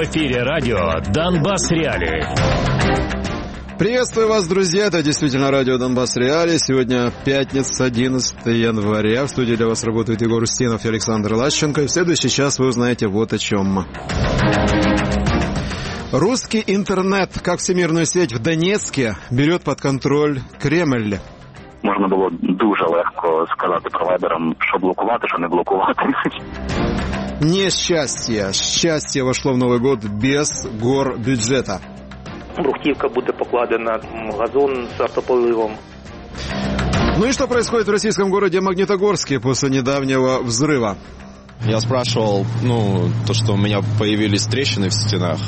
эфире радио «Донбасс Реалии». Приветствую вас, друзья. Это действительно радио «Донбасс Реалии». Сегодня пятница, 11 января. В студии для вас работают Егор Устинов и Александр Лащенко. И в следующий час вы узнаете вот о чем. Русский интернет, как всемирную сеть в Донецке, берет под контроль Кремль. Можна було дуже легко сказати провайдерам, що блокувати, що не блокувати. Несчастье. Счастье вошло в Новый год без горбюджета. Брухтівка буде покладена, газон с автополивом. Ну и что происходит в российском городе Магнитогорске после недавнего взрыва? Я спрашивал, то, что у меня появились трещины в стенах.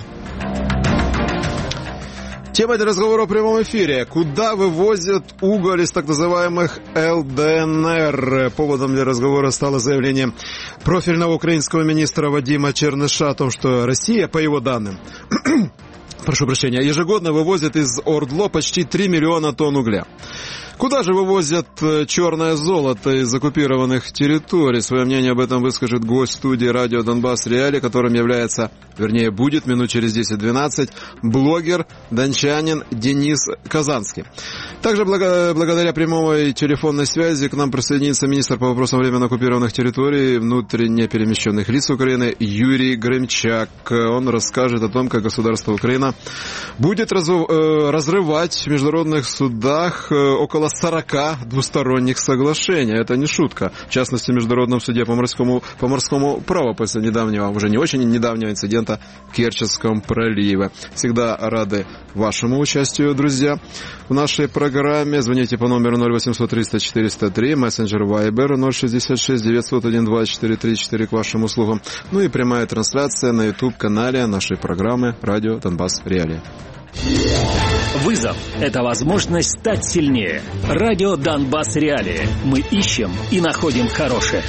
Тема для разговора в прямом эфире. Куда вывозят уголь из так называемых ЛДНР? Поводом для разговора стало заявление профильного украинского министра Вадима Черныша о том, что Россия, по его данным, ежегодно вывозит из ОРДЛО почти 3 миллиона тонн угля. Куда же вывозят черное золото из оккупированных территорий? Свое мнение об этом выскажет гость студии радио «Донбасс Реалии», которым является, будет минут через 10-12, блогер, дончанин Денис Казанский. Также благодаря прямой телефонной связи к нам присоединится министр по вопросам временно оккупированных территорий, внутренне перемещенных лиц Украины Юрий Гремчак. Он расскажет о том, как государство Украина будет разрывать в международных судах около 40 двусторонних соглашений. Это не шутка. В частности, в Международном суде по морскому праву после недавнего, уже не очень недавнего инцидента в Керченском проливе. Всегда рады вашему участию, друзья, в нашей программе. Звоните по номеру 0800 300 403, мессенджер Viber 066 901 2434 к вашим услугам. Ну и прямая трансляция на YouTube-канале нашей программы «Радио Донбасс Реалии». Вызов – это возможность стать сильнее. Радио «Донбасс Реалии». Мы ищем и находим хорошее.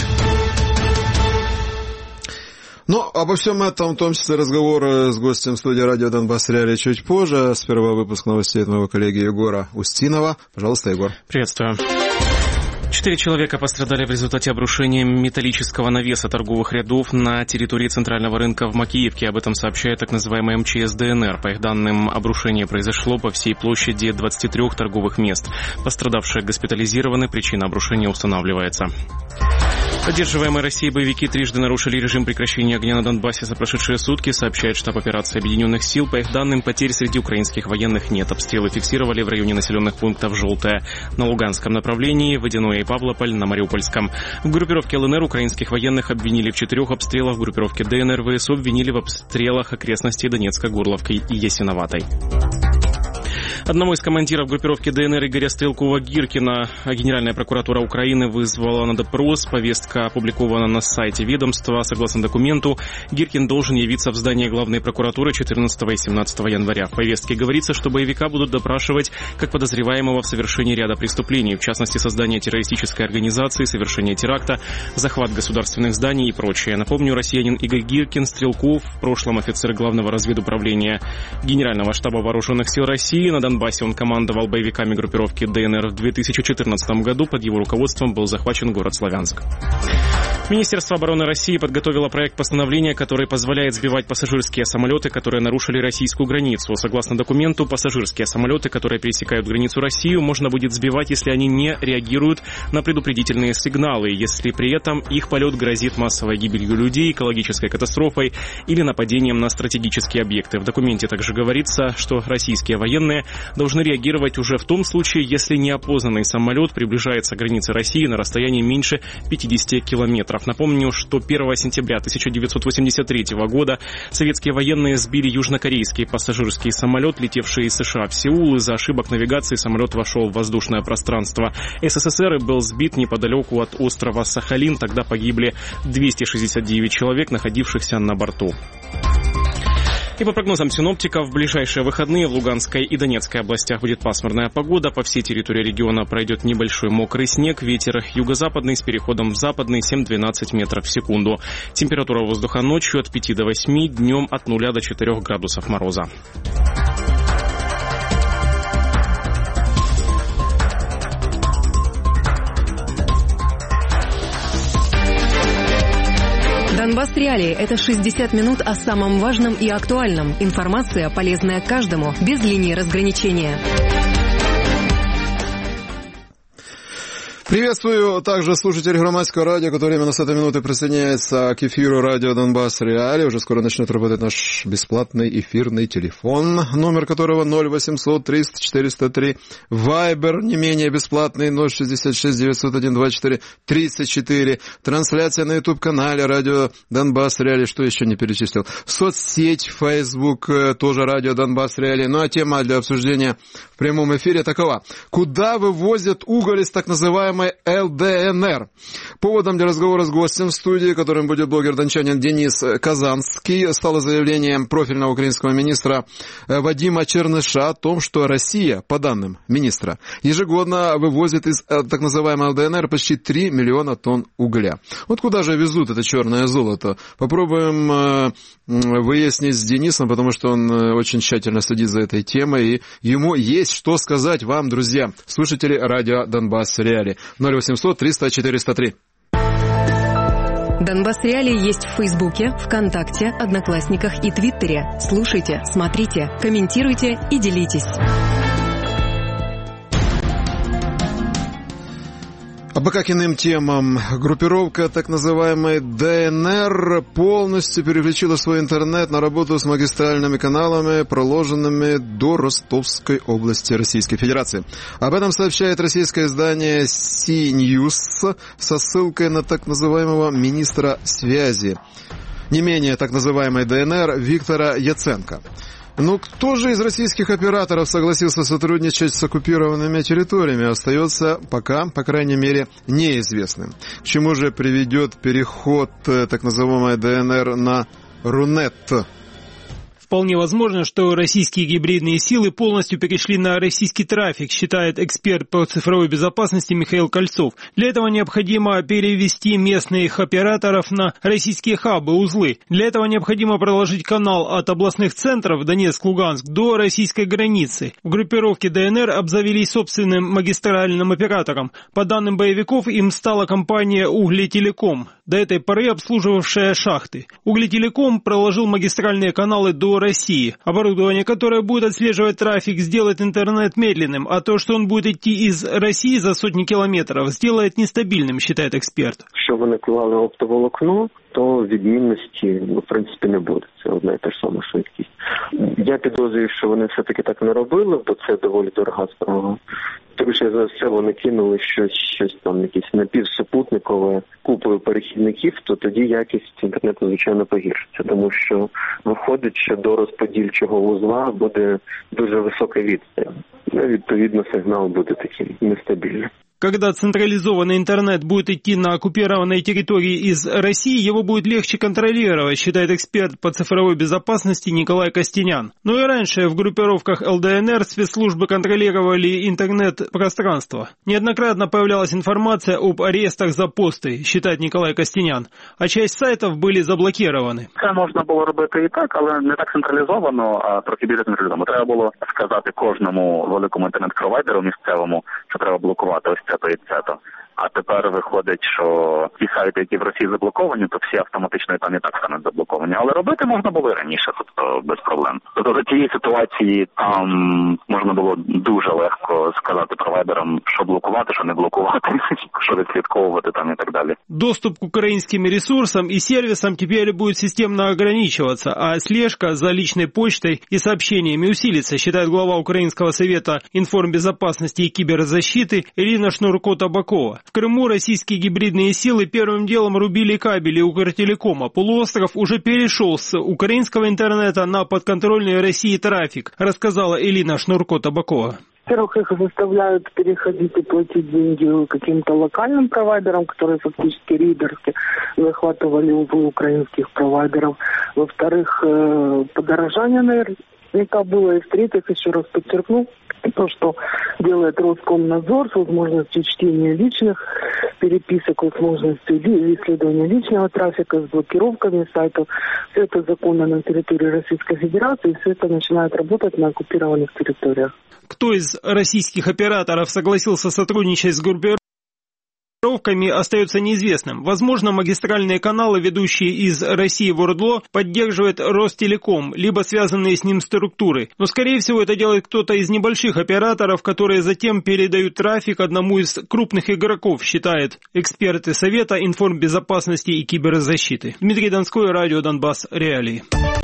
Обо всем этом, в том числе разговор с гостем студии радио «Донбасс Реалии» чуть позже. Сперва выпуск новостей от моего коллеги Егора Устинова. Пожалуйста, Егор. Приветствую. 4 человека пострадали в результате обрушения металлического навеса торговых рядов на территории центрального рынка в Макеевке. Об этом сообщает так называемый МЧС ДНР. По их данным, обрушение произошло по всей площади 23 торговых мест. Пострадавшие госпитализированы, причина обрушения устанавливается. Поддерживаемые Россией боевики трижды нарушили режим прекращения огня на Донбассе за прошедшие сутки, сообщает штаб операции Объединенных сил. По их данным, потерь среди украинских военных нет. Обстрелы фиксировали в районе населенных пунктов Желтое на Луганском направлении, Водяное и Павлополь на Мариупольском. В группировке ЛНР украинских военных обвинили в 4 обстрелах, в группировке ДНР ВСУ обвинили в обстрелах окрестностей Донецка, Горловки и Ясиноватой. Одного из командиров группировки ДНР Игоря Стрелкова-Гиркина Генеральная прокуратура Украины вызвала на допрос. Повестка опубликована на сайте ведомства. Согласно документу, Гиркин должен явиться в здание главной прокуратуры 14 и 17 января. В повестке говорится, что боевика будут допрашивать как подозреваемого в совершении ряда преступлений, в частности, создание террористической организации, совершение теракта, захват государственных зданий и прочее. Напомню, россиянин Игорь Гиркин Стрелков, в прошлом офицер главного разведуправления Генерального штаба вооруженных сил России. На Донбассе он командовал боевиками группировки ДНР в 2014 году. Под его руководством был захвачен город Славянск. Министерство обороны России подготовило проект постановления, который позволяет сбивать пассажирские самолеты, которые нарушили российскую границу. Согласно документу, пассажирские самолеты, которые пересекают границу Россию, можно будет сбивать, если они не реагируют на предупредительные сигналы, если при этом их полет грозит массовой гибелью людей, экологической катастрофой или нападением на стратегические объекты. В документе также говорится, что российские военные должны реагировать уже в том случае, если неопознанный самолет приближается к границе России на расстоянии меньше 50 километров. Напомню, что 1 сентября 1983 года советские военные сбили южнокорейский пассажирский самолет, летевший из США в Сеул. Из-за ошибок навигации самолет вошел в воздушное пространство СССР и был сбит неподалеку от острова Сахалин. Тогда погибли 269 человек, находившихся на борту. И по прогнозам синоптиков, в ближайшие выходные в Луганской и Донецкой областях будет пасмурная погода. По всей территории региона пройдет небольшой мокрый снег. Ветер юго-западный с переходом в западный 7-12 метров в секунду. Температура воздуха ночью от 5 до 8, днем от 0 до 4 градусов мороза. Донбасс Реалии – это 60 минут о самом важном и актуальном. Информация, полезная каждому, без линии разграничения. Приветствую также слушателей Громадского радио, который именно с этой минуты присоединяется к эфиру радио Донбасс Реалии. Уже скоро начнет работать наш бесплатный эфирный телефон, номер которого 0800 300 403. Вайбер не менее бесплатный 066 901 24 34. Трансляция на YouTube-канале радио Донбасс Реалии, что еще не перечислил. Соцсеть Facebook, тоже радио Донбасс Реалии. Ну а тема для обсуждения в прямом эфире такова. Куда вывозят уголь из так называемой ЛДНР? Поводом для разговора с гостем в студии, которым будет блогер-дончанин Денис Казанский, стало заявление профильного украинского министра Вадима Черныша о том, что Россия, по данным министра, ежегодно вывозит из так называемой ЛДНР почти 3 миллиона тонн угля. Вот куда же везут это черное золото? Попробуем выяснить с Денисом, потому что он очень тщательно следит за этой темой, и ему есть что сказать вам, друзья, слушатели радио Донбасс Реалии. 0800 300 403. Донбасс Реалии есть в Фейсбуке, ВКонтакте, Одноклассниках и Твиттере. Слушайте, смотрите, комментируйте и делитесь. А пока к иным темам. Группировка так называемой ДНР полностью переключила свой интернет на работу с магистральными каналами, проложенными до Ростовской области Российской Федерации. Об этом сообщает российское издание CNews со ссылкой на так называемого министра связи, не менее так называемой ДНР, Виктора Яценко. Но кто же из российских операторов согласился сотрудничать с оккупированными территориями, остается пока, по крайней мере, неизвестным. К чему же приведет переход так называемой ДНР на Рунет? Вполне возможно, что российские гибридные силы полностью перешли на российский трафик, считает эксперт по цифровой безопасности Михаил Кольцов. Для этого необходимо перевести местных операторов на российские хабы, узлы. Для этого необходимо проложить канал от областных центров Донецк-Луганск до российской границы. В группировке ДНР обзавелись собственным магистральным оператором. По данным боевиков, им стала компания «Углетелеком», до этой поры обслуживавшая шахты. «Углетелеком» проложил магистральные каналы до России. Оборудование, которое будет отслеживать трафик, сделает интернет медленным, а то, что он будет идти из России за сотни километров, сделает нестабильным, считает эксперт. Якщо вони клали оптоволокно, то відмінності, в принципі, не буде. Це одна і та ж сама швидкість. Я підозрюю, що вони все-таки так не робили, бо це доволі дорога справа. Тому що за все вони кинули щось там, якесь напівсупутникове купою перехідників, то тоді якість інтернету, звичайно, погіршиться. Тому що виходить, що до розподільчого вузла буде дуже висока відстань. Відповідно, сигнал буде таким нестабільним. Когда централизованный интернет будет идти на оккупированной территории из России, его будет легче контролировать, считает эксперт по цифровой безопасности Николай Костенян. Но и раньше в группировках ЛДНР спецслужбы контролировали интернет-пространство. Неоднократно появлялась информация об арестах за посты, считает Николай Костенян, а часть сайтов были заблокированы. Це можна було робити і так, але не так централізовано, а трохи більше централізовано. Треба було сказати кожному великому інтернет-провайдеру місцевому, що треба блокувати ось це-то і це-то. А тепер виходить, що ті сайти, які в Росії заблоковані, то всі автоматично там і так стануть заблоковані. Але робити можна було і раніше, тобто без проблем. Тобто за тієї ситуації там можна було дуже легко сказати провайдерам, що блокувати, що не блокувати, що відслідковувати там і так далі. Доступ к украинским ресурсам и сервисам теперь будет системно ограничиваться, а слежка за личной почтой и сообщениями усилится, считает глава Украинского совета информбезопасности и киберзащиты Ирина Шнурко-Табакова. В Крыму российские гибридные силы первым делом рубили кабели Укртелекома. Полуостров уже перешел с украинского интернета на подконтрольный России трафик, рассказала Ирина Шнурко-Табакова. Во-первых, их заставляют переходить и платить деньги каким-то локальным провайдерам, которые фактически рейдерски захватывали узлы украинских провайдеров. Во-вторых, подорожание наверняка было. И в-третьих, еще раз подчеркну, то, что делает Роскомнадзор с возможностью чтения личных переписок, возможностью исследования личного трафика, с блокировками сайтов. Все это законно на территории Российской Федерации, и все это начинает работать на оккупированных территориях. Кто из российских операторов согласился сотрудничать с группировкой остается неизвестным. Возможно, магистральные каналы, ведущие из России в ОРДЛО, поддерживает Ростелеком, либо связанные с ним структуры. Но, скорее всего, это делает кто-то из небольших операторов, которые затем передают трафик одному из крупных игроков, считают эксперты Совета информбезопасности и киберзащиты. Дмитрий Донской, радио Донбасс, Реалии.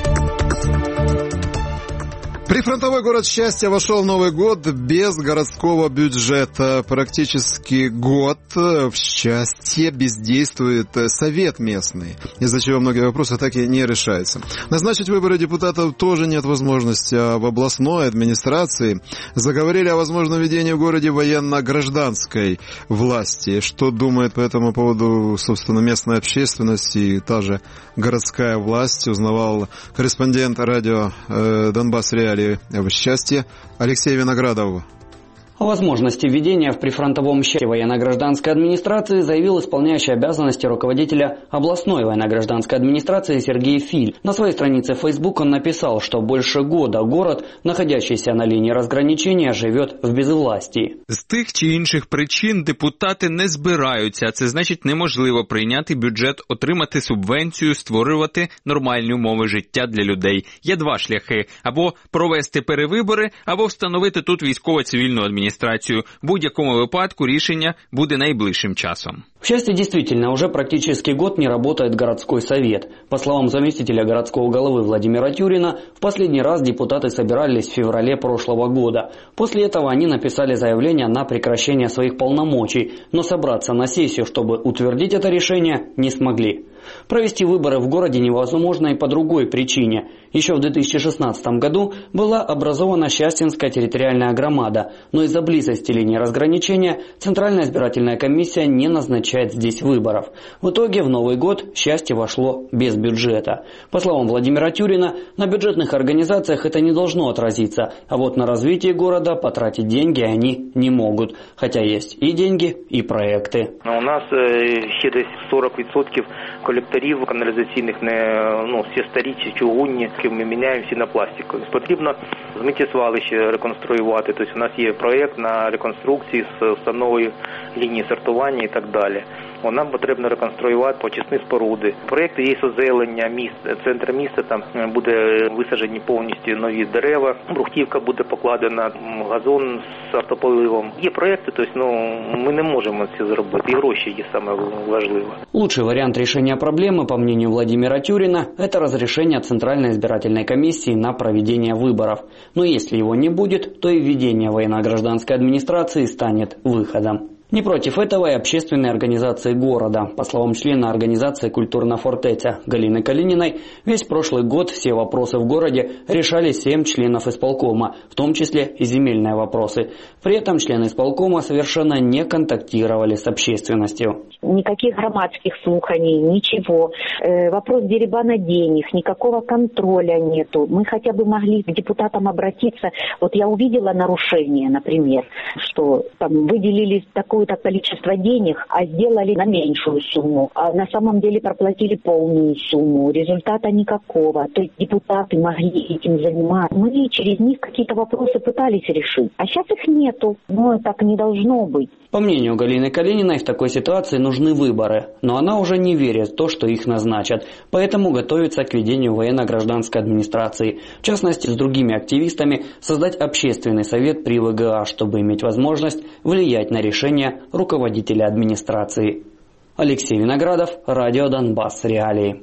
Прифронтовой город Счастье вошел в Новый год без городского бюджета. Практически год в Счастье бездействует совет местный, из-за чего многие вопросы так и не решаются. Назначить выборы депутатов тоже нет возможности, а в областной администрации заговорили о возможном введении в городе военно-гражданской власти. Что думает по этому поводу, собственно, местная общественность и та же городская власть, узнавал корреспондент радио Донбасс Реалии в Счастье Алексей Виноградов. О возможности введения в прифронтовом Счастье военно-гражданской администрации заявил исполняющий обязанности руководителя областной военно-гражданской администрации Сергей Филь. На своей странице в Facebook он написал, что больше года город, находящийся на лінії розграничення, живет в безвластии. З тих чи інших причин депутати не збираються, а це значить неможливо прийняти бюджет, отримати субвенцію, створювати нормальні умови життя для людей. Є два шляхи – або провести перевибори, або встановити тут військово-цивільну адміністрацію. В будь-якому випадку рішення буде найближчим часом. В Счастье действительно уже практически год не работает городской совет. По словам заместителя городского головы Владимира Тюрина, в последний раз депутаты собирались в феврале прошлого года. После этого они написали заявление на прекращение своих полномочий, но собраться на сессию, чтобы утвердить это решение, не смогли. Провести выборы в городе невозможно и по другой причине. Еще в 2016 году была образована Счастьинская территориальная громада, но из-за близости линии разграничения Центральная избирательная комиссия не назначает здесь выборов. В итоге в Новый год Счастье вошло без бюджета. По словам Владимира Тюрина, на бюджетных организациях это не должно отразиться, а вот на развитие города потратить деньги они не могут. Хотя есть и деньги, и проекты. У нас ще десь 40% колекторів каналізаційних, всі старі чи чугунні, ми міняємо всі на пластикові. Потрібно сміттєзвалище реконструювати, тобто у нас є проєкт на реконструкції з встановою лінії сортування і так далі. Нам потрібно реконструювати очисні споруди. Проєкти є озелення міста, центр міста, там буде висаджені повністю нові дерева, брухтівка буде покладена, газон з автополивом. Є проєкти, тобто ми не можемо це зробити, і гроші є саме важливо. Лучший вариант решения проблемы, по мнению Владимира Тюрина, это разрешение Центральной избирательной комиссии на проведение выборов. Но если его не будет, то и введение военно-гражданской администрации станет выходом. Не против этого и общественные организации города. По словам члена организации «Культурна фортеця» Галины Калининой, весь прошлый год все вопросы в городе решали 7 членов исполкома, в том числе и земельные вопросы. При этом члены исполкома совершенно не контактировали с общественностью. Никаких громадских слуханий, ничего. Вопрос дерибана денег, никакого контроля нету. Мы хотя бы могли к депутатам обратиться. Вот я увидела нарушение, например, что там выделили такое-то количество денег, а сделали на меньшую сумму. А на самом деле проплатили полную сумму. Результата никакого. То есть депутаты могли этим заниматься. Мы через них какие-то вопросы пытались решить. А сейчас их нету. Но так не должно быть. По мнению Галины Калининой, в такой ситуации нужны выборы. Но она уже не верит в то, что их назначат. Поэтому готовится к ведению военно-гражданской администрации. В частности, с другими активистами создать общественный совет при ВГА, чтобы иметь возможность влиять на решения руководителя администрации. Алексей Виноградов, радио Донбасс, Реалии.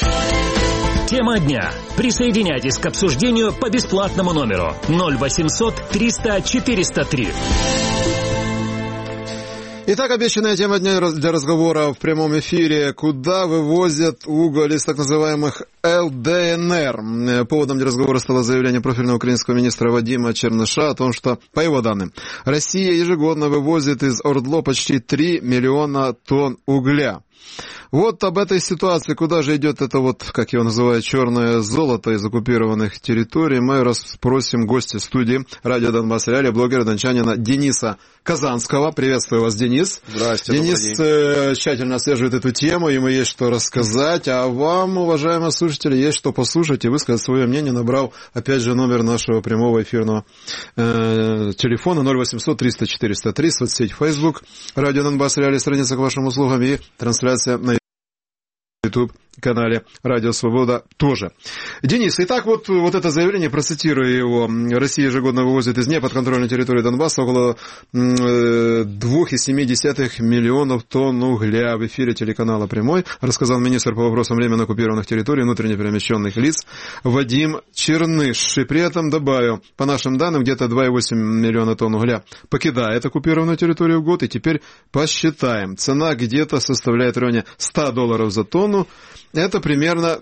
Тема дня. Присоединяйтесь к обсуждению по бесплатному номеру 0800 300 403. Итак, обещанная тема дня для разговора в прямом эфире. Куда вывозят уголь из так называемых ЛДНР? Поводом для разговора стало заявление профильного украинского министра Вадима Черныша о том, что, по его данным, Россия ежегодно вывозит из ОРДЛО почти 3 миллиона тонн угля. Вот об этой ситуации, куда же идет это как его называют, черное золото из оккупированных территорий, мы расспросим гостя студии радио Донбасс Реалии, блогера дончанина Дениса Казанского. Приветствую вас, Денис. Здравствуйте. Денис тщательно отслеживает эту тему, ему есть что рассказать. А вам, уважаемые слушатели, радиослушателей есть что послушать и высказать свое мнение, набрав, опять же, номер нашего прямого эфирного телефона 0800 300 403, соцсеть Facebook, Радио Донбасс Реалии, страница к вашим услугам и трансляция на YouTube-канале «Радио Свобода» тоже. Денис, итак, вот это заявление, процитирую его. Россия ежегодно вывозит из неподконтрольной территории Донбасса около 2,7 миллионов тонн угля. В эфире телеканала «Прямой» рассказал министр по вопросам временно оккупированных территорий и внутренне перемещенных лиц Вадим Черныш. И при этом добавил, по нашим данным, где-то 2,8 миллиона тонн угля покидает оккупированную территорию в год. И теперь посчитаем. Цена где-то составляет в районе $100 за тонну. Это примерно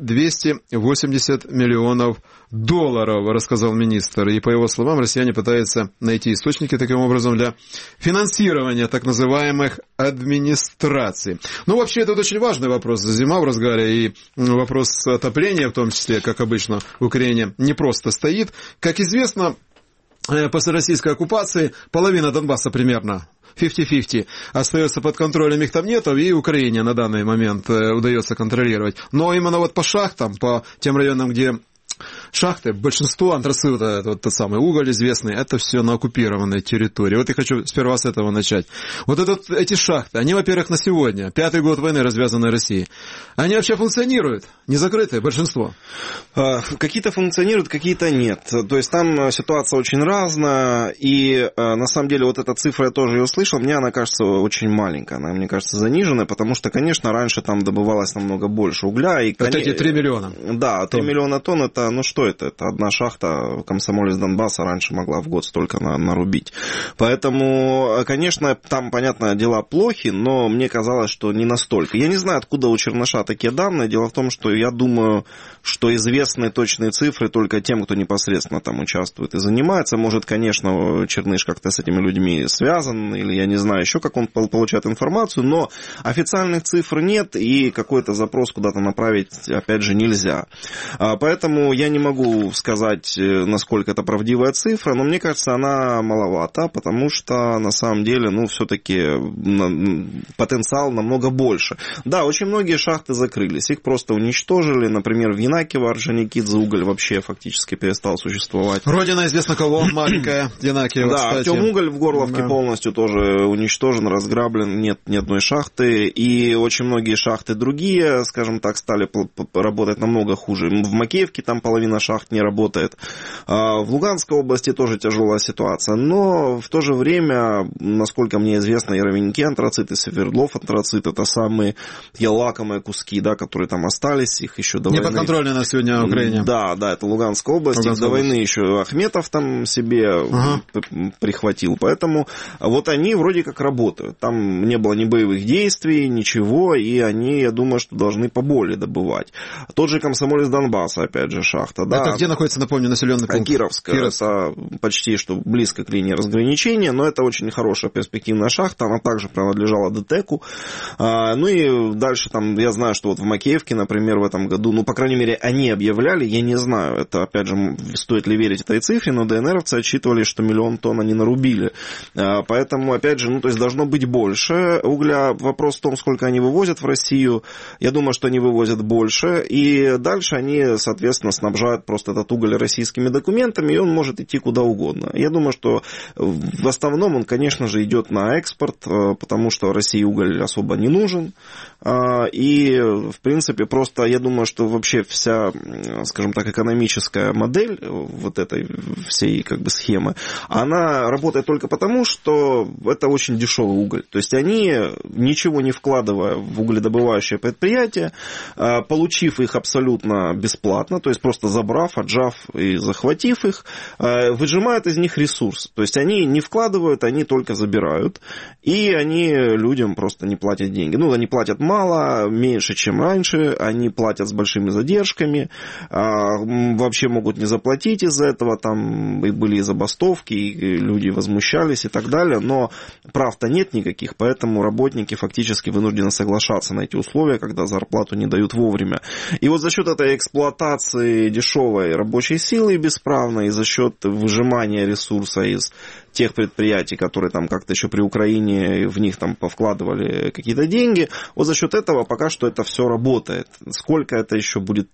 280 миллионов долларов, рассказал министр. И по его словам, россияне пытаются найти источники таким образом для финансирования так называемых администраций. Ну, вообще, это очень важный вопрос. Зима в разгаре, и вопрос отопления, в том числе, как обычно, в Украине не просто стоит. Как известно, после российской оккупации половина Донбасса примерно 50-50 остается под контролем, их там нету, и Украине на данный момент удается контролировать. Но именно вот по шахтам, по тем районам, где шахты, большинство антрацита, вот тот самый уголь известный, это все на оккупированной территории. Вот я хочу сперва с этого начать. Вот эти шахты, они, во-первых, на сегодня, 5-й год войны, развязанной России, они вообще функционируют? Не закрытые, большинство? Какие-то функционируют, какие-то нет. То есть там ситуация очень разная, и на самом деле вот эта цифра, я тоже ее услышал, мне она кажется очень маленькая, она, мне кажется, заниженная, потому что, конечно, раньше там добывалось намного больше угля. И, вот эти 3 миллиона. Да, 3 миллиона тонн, это, ну что это? Это одна шахта, Комсомолец Донбасса раньше могла в год столько нарубить. Поэтому, конечно, там, понятно, дела плохи, но мне казалось, что не настолько. Я не знаю, откуда у Черныша такие данные. Дело в том, что я думаю, что известны точные цифры только тем, кто непосредственно там участвует и занимается. Может, конечно, Черныш как-то с этими людьми связан, или я не знаю еще, как он получает информацию, но официальных цифр нет, и какой-то запрос куда-то направить, опять же, нельзя. Поэтому я не могу сказать, насколько это правдивая цифра, но мне кажется, она маловата, потому что на самом деле, ну, все-таки потенциал намного больше. Да, очень многие шахты закрылись, их просто уничтожили. Например, в Янакиево Орджоникидзе уголь вообще фактически перестал существовать. Родина известна кого? Маленькая Янакиево, да, кстати. Артемуголь в Горловке полностью тоже уничтожен, разграблен, нет ни одной шахты. И очень многие шахты другие, скажем так, стали работать намного хуже. В Макеевке там половина шахт не работает. В Луганской области тоже тяжелая ситуация. Но в то же время, насколько мне известно, Яровеньки антрацит и Свердлов антрацит — это самые лакомые куски, да, которые там остались. Их еще до войны... Неподконтрольные на сегодня в Украине. Да, это Луганская область. До войны еще Ахметов там себе прихватил. Поэтому вот они вроде как работают. Там не было ни боевых действий, ничего. И они, я думаю, что должны поболее добывать. Тот же Комсомолец Донбасса, опять же, шахта. Да. Это где находится, напомню, населенный пункт? Кировская. Это почти что близко к линии разграничения, но это очень хорошая перспективная шахта. Она также принадлежала ДТЭКу. Ну и дальше там, я знаю, что вот в Макеевке, например, в этом году, ну, по крайней мере, они объявляли, я не знаю, это, опять же, стоит ли верить этой цифре, но ДНРовцы отчитывали, что 1 миллион тонн они нарубили. Поэтому, опять же, ну, то есть должно быть больше угля. Вопрос в том, сколько они вывозят в Россию. Я думаю, что они вывозят больше. И дальше они, соответственно, снабжают просто этот уголь российскими документами, и он может идти куда угодно. Я думаю, что в основном он, конечно же, идет на экспорт, потому что России уголь особо не нужен. И, в принципе, просто я думаю, что вообще вся, скажем так, экономическая модель вот этой всей как бы схемы, она работает только потому, что это очень дешевый уголь. То есть они, ничего не вкладывая в угледобывающее предприятие, получив их абсолютно бесплатно, то есть просто забрав, отжав и захватив их, выжимают из них ресурс. То есть они не вкладывают, они только забирают, и они людям просто не платят деньги. Ну, они платят мало, меньше, чем раньше, они платят с большими задержками, вообще могут не заплатить из-за этого, там и были забастовки, и люди возмущались и так далее, но прав-то нет никаких, поэтому работники фактически вынуждены соглашаться на эти условия, когда зарплату не дают вовремя. И вот за счет этой эксплуатации дешевой рабочей силы бесправной, и за счет выжимания ресурса из тех предприятий, которые там как-то еще при Украине в них там повкладывали какие-то деньги, вот за счет этого пока что это все работает. Сколько это еще будет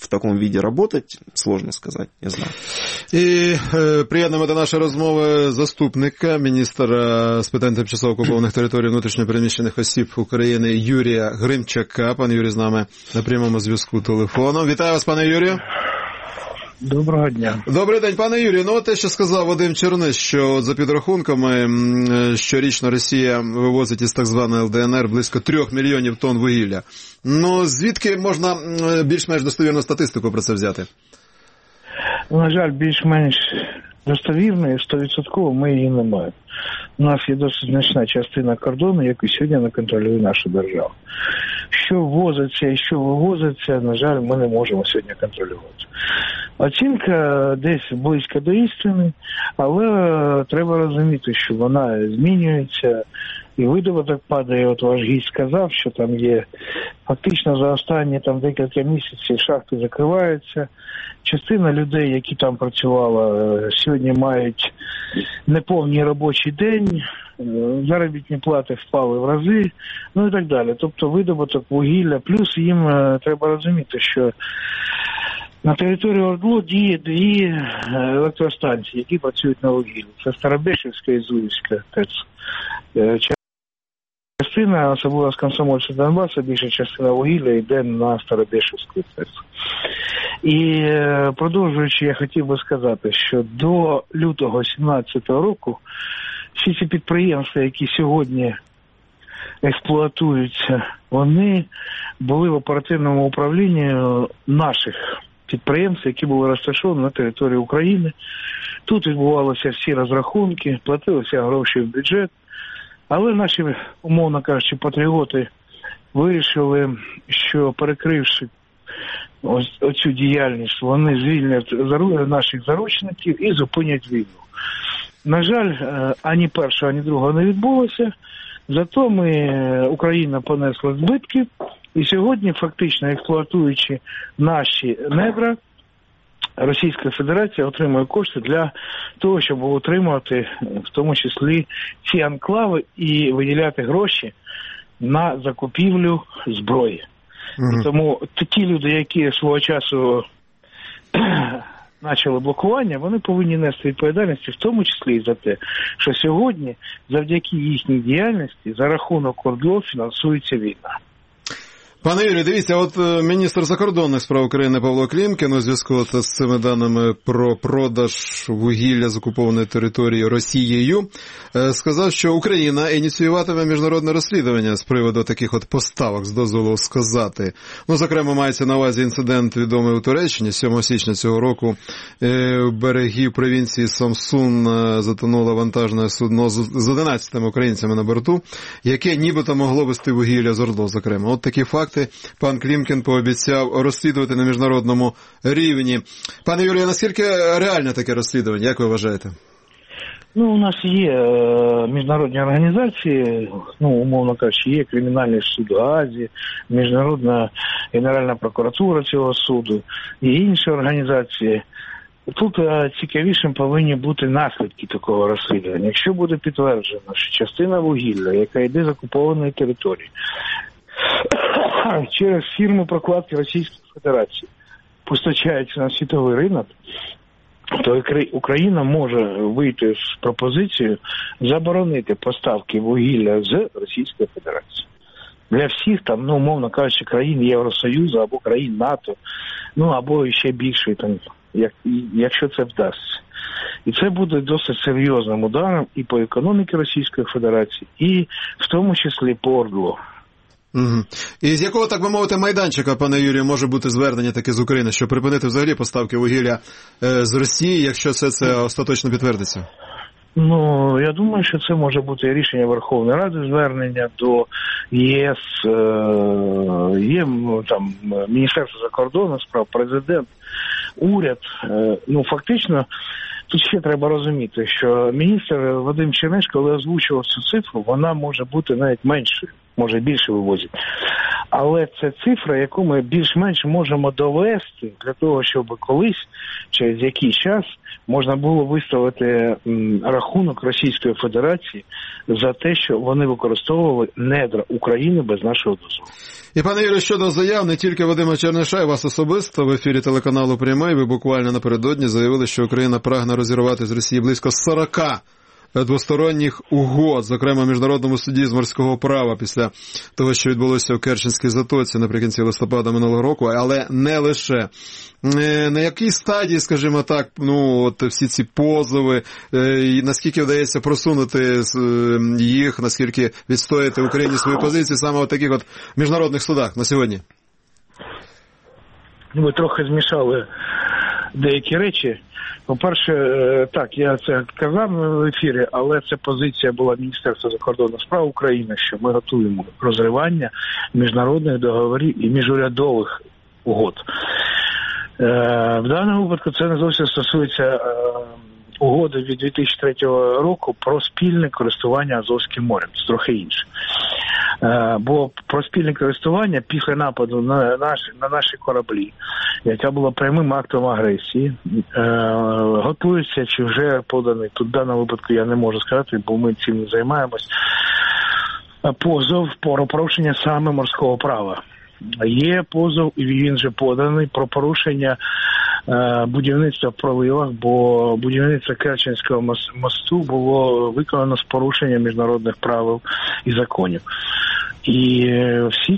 в таком виде работать, сложно сказать, не знаю. І приєднуємо до нашої розмови заступника міністра з питань тимчасово окупованих територій внутрішньо переміщених осіб України Юрія Гримчака. Пан Юрій з нами на прямому зв'язку телефоном. Вітаю вас, пане Юрію. Доброго дня. Добрий день, пане Юрію. Ну, те, що сказав Вадим Черниш, що за підрахунками щорічно Росія вивозить із так званої ЛДНР близько 3 мільйонів тонн вугілля. Ну, звідки можна більш-менш достовірну статистику про це взяти? На жаль, більш-менш достовірної, 100% ми її не маємо. У нас є досить значна частина кордону, яку сьогодні не контролює наша держава. Що ввозиться і що вивозиться, на жаль, ми не можемо сьогодні контролювати. Оцінка десь близько до істини, але треба розуміти, що вона змінюється, і видобуток падає. От ваш гість сказав, що там є фактично за останні там декілька місяців шахти закриваються. Частина людей, які там працювали, сьогодні мають неповний робочий день, заробітні плати впали в рази, ну і так далі. Тобто видобуток вугілля, плюс їм треба розуміти, що на території ОРДЛО діє 2 електростанції, які працюють на вугіллі. Це Старобешівська і Зуївська ТЕЦ. Частина, особливо з Комсомольця Донбасу, більша частина вугілля йде на Старобешівську ТЕЦ. І продовжуючи, я хотів би сказати, що до лютого 2017 року всі ці підприємства, які сьогодні експлуатуються, вони були в оперативному управлінні наших підприємств, які були розташовані на території України. Тут відбувалися всі розрахунки, платилися гроші в бюджет, але наші, умовно кажучи, патріоти вирішили, що перекривши оцю діяльність, вони звільнять наших заручників і зупинять війну. На жаль, ані першого, ані другого не відбулося, зато Україна понесла збитки, і сьогодні, фактично експлуатуючи наші недра, Російська Федерація отримує кошти для того, щоб утримувати в тому числі ці анклави і виділяти гроші на закупівлю зброї. І тому ті люди, які свого часу почали блокування, вони повинні нести відповідальність, в тому числі і за те, що сьогодні завдяки їхній діяльності за рахунок ОРДЛО фінансується війна. Пане Юрію, дивіться, от міністр закордонних справ України Павло Клімкін у зв'язку з цими даними про продаж вугілля з окупованої території Росією сказав, що Україна ініціюватиме міжнародне розслідування з приводу таких от поставок, з дозволу сказати. Ну, зокрема, мається на увазі інцидент відомий у Туреччині. 7 січня цього року берегів провінції Самсун затонуло вантажне судно з 11 українцями на борту, яке нібито могло вести вугілля з ОРДЛО, зокрема. От такі факти пан Клімкін пообіцяв розслідувати на міжнародному рівні. Пане Юрію, наскільки реальне таке розслідування, як ви вважаєте? Ну, у нас є міжнародні організації, ну, умовно кажучи, є кримінальний суд в Гаазі, Міжнародна Генеральна прокуратура цього суду і інші організації. Тут цікавішим повинні бути наслідки такого розслідування. Якщо буде підтверджено, що частина вугілля, яка йде з окупованої території, через фірму прокладки Російської Федерації постачається на світовий ринок, то Україна може вийти з пропозицією заборонити поставки вугілля з Російської Федерації. Для всіх там, ну, умовно кажучи, країн Євросоюзу або країн НАТО, ну, або ще більше, там, якщо це вдасться. І це буде досить серйозним ударом і по економіці Російської Федерації, і в тому числі по ОРДЛО. Угу. І з якого, так би мовити, майданчика, пане Юрію, може бути звернення таке з України, щоб припинити взагалі поставки вугілля з Росії, якщо все це остаточно підтвердиться? Ну, я думаю, що це може бути рішення Верховної Ради, звернення до ЄС, є там Міністерство закордонних справ, президент, уряд. Ну, фактично, тут ще треба розуміти, що міністр Вадим Черниш, коли озвучував цю цифру, вона може бути навіть меншою, може більше вивозить. Але це цифра, яку ми більш-менш можемо довести для того, щоб колись, через якийсь час, можна було виставити рахунок Російської Федерації за те, що вони використовували недра України без нашого дозволу. І, пане Юрію, щодо заяв не тільки Вадима Черниша, і вас особисто в ефірі телеканалу «Прямий», ви буквально напередодні заявили, що Україна прагне розірвати з Росії близько 40 двосторонніх угод, зокрема в Міжнародному суді з морського права після того, що відбулося в Керченській затоці наприкінці листопада минулого року, але не лише. На якій стадії, скажімо так, всі ці позови, і наскільки вдається просунути їх, наскільки відстояти Україні свої позиції саме в таких міжнародних судах на сьогодні? Ви трохи змішали деякі речі. По-перше, так, я це казав в ефірі, але це позиція була Міністерства закордонних справ України, що ми готуємо розривання міжнародних договорів і міжурядових угод. В даному випадку це не зовсім стосується угоди від 2003 року про спільне користування Азовським морем. Це трохи інше. Бо про спільне користування після нападу на наші кораблі, яка була прямим актом агресії, готується чи вже поданий, тут в даному випадку я не можу сказати, бо ми цим не займаємось, позов про порушення саме морського права. Є позов, і він вже поданий, про порушення будівництва в проливах, бо будівництво Керченського мосту було виконано з порушенням міжнародних правил і законів. І всі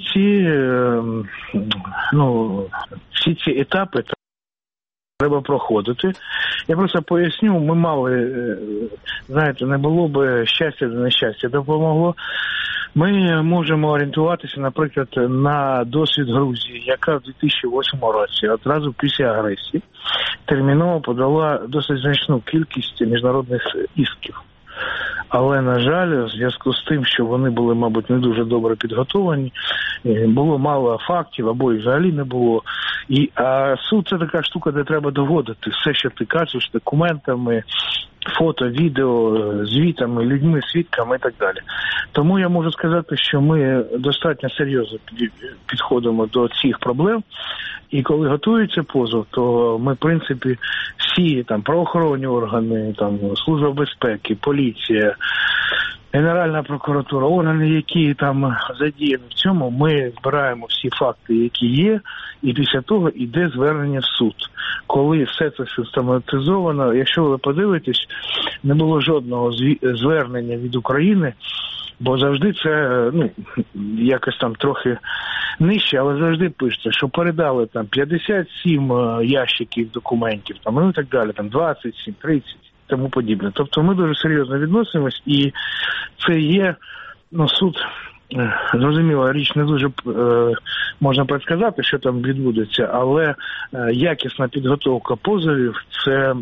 ці етапи треба проходити. Я просто поясню, ми мали, знаєте, не було б щастя, до нещастя допомогло. Ми можемо орієнтуватися, наприклад, на досвід Грузії, яка в 2008 році, одразу після агресії, терміново подала досить значну кількість міжнародних ісків. Але, на жаль, в зв'язку з тим, що вони були, мабуть, не дуже добре підготовлені, було мало фактів, або і взагалі не було. А суд – це така штука, де треба доводити все, що ти кажеш, документами, фото, відео, звітами, людьми, свідками і так далі. Тому я можу сказати, що ми достатньо серйозно підходимо до цих проблем. І коли готується позов, то ми, в принципі, всі там правоохоронні органи, там Служба безпеки, поліція, Генеральна прокуратура, органи, які там задіяні в цьому, ми збираємо всі факти, які є, і після того йде звернення в суд. Коли все це систематизовано, якщо ви подивитесь, не було жодного звернення від України, бо завжди це, якось там трохи нижче, але завжди пишеться, що передали там 57 ящиків документів, там, і так далі, там 27, 30, тому подібне. Тобто ми дуже серйозно відносимось, і це є, суд, зрозуміло, річ не дуже можна предсказати, що там відбудеться, але якісна підготовка позовів – це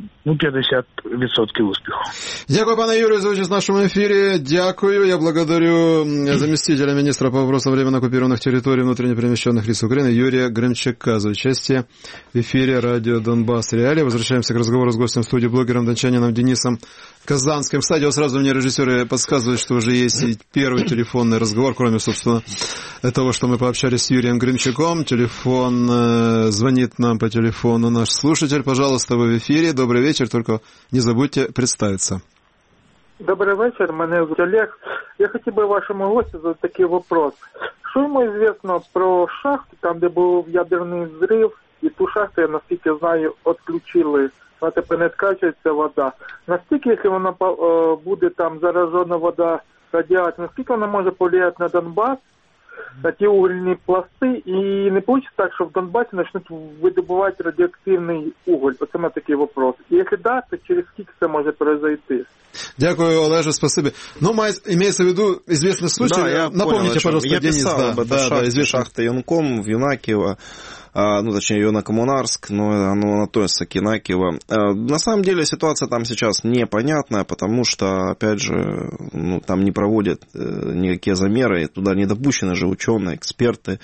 50% успіху. Дякую, пане Юрію, за участь в нашому ефірі. Дякую. Я благодарю заместителя министра по вопросам временно оккупированных территорий внутренне перемещенных лиц Украины Юрия Гремчака за участие в эфире радио «Донбасс Реалии». Возвращаемся к разговору с гостем студии, блогером дончанином Денисом Казанским. Кстати, вот сразу мне режиссеры подсказывают, что уже есть и первый телефонный разговор, кроме, собственно, того, что мы пообщались с Юрием Гремчаком. Телефон звонит нам по телефону наш слушатель. Пожалуйста, вы в эфире. Добрый вечер, только не забудьте представиться. Добрый вечер, меня зовут Олег. Я хотел бы вашему гостю задать такой вопрос. Что ему известно про шахту, там, где был ядерный взрыв, и ту шахту, я, насколько знаю, отключили, а тепер не скачується вода. Наскільки, якщо вона буде там заражена вода радіацією, наскільки вона може повлияти на Донбас, на ті угольні пласти, і не вийде так, що в Донбасі почнуть видобувати радіоактивний уголь? Оце мене такий вопрос. І якщо да, то через скільки це може произойти? Дякую, Олеже, спасибо. Имеется в виду известный случай. Да, я напомните, понял, пожалуйста, я Денис. писал об этой шахте Юнком в Юнакиево. точнее, Юнокоммунарск, но оно относится к Янакиево. На самом деле ситуация там сейчас непонятная, потому что, опять же, там не проводят никакие замеры, туда не допущены же ученые, эксперты.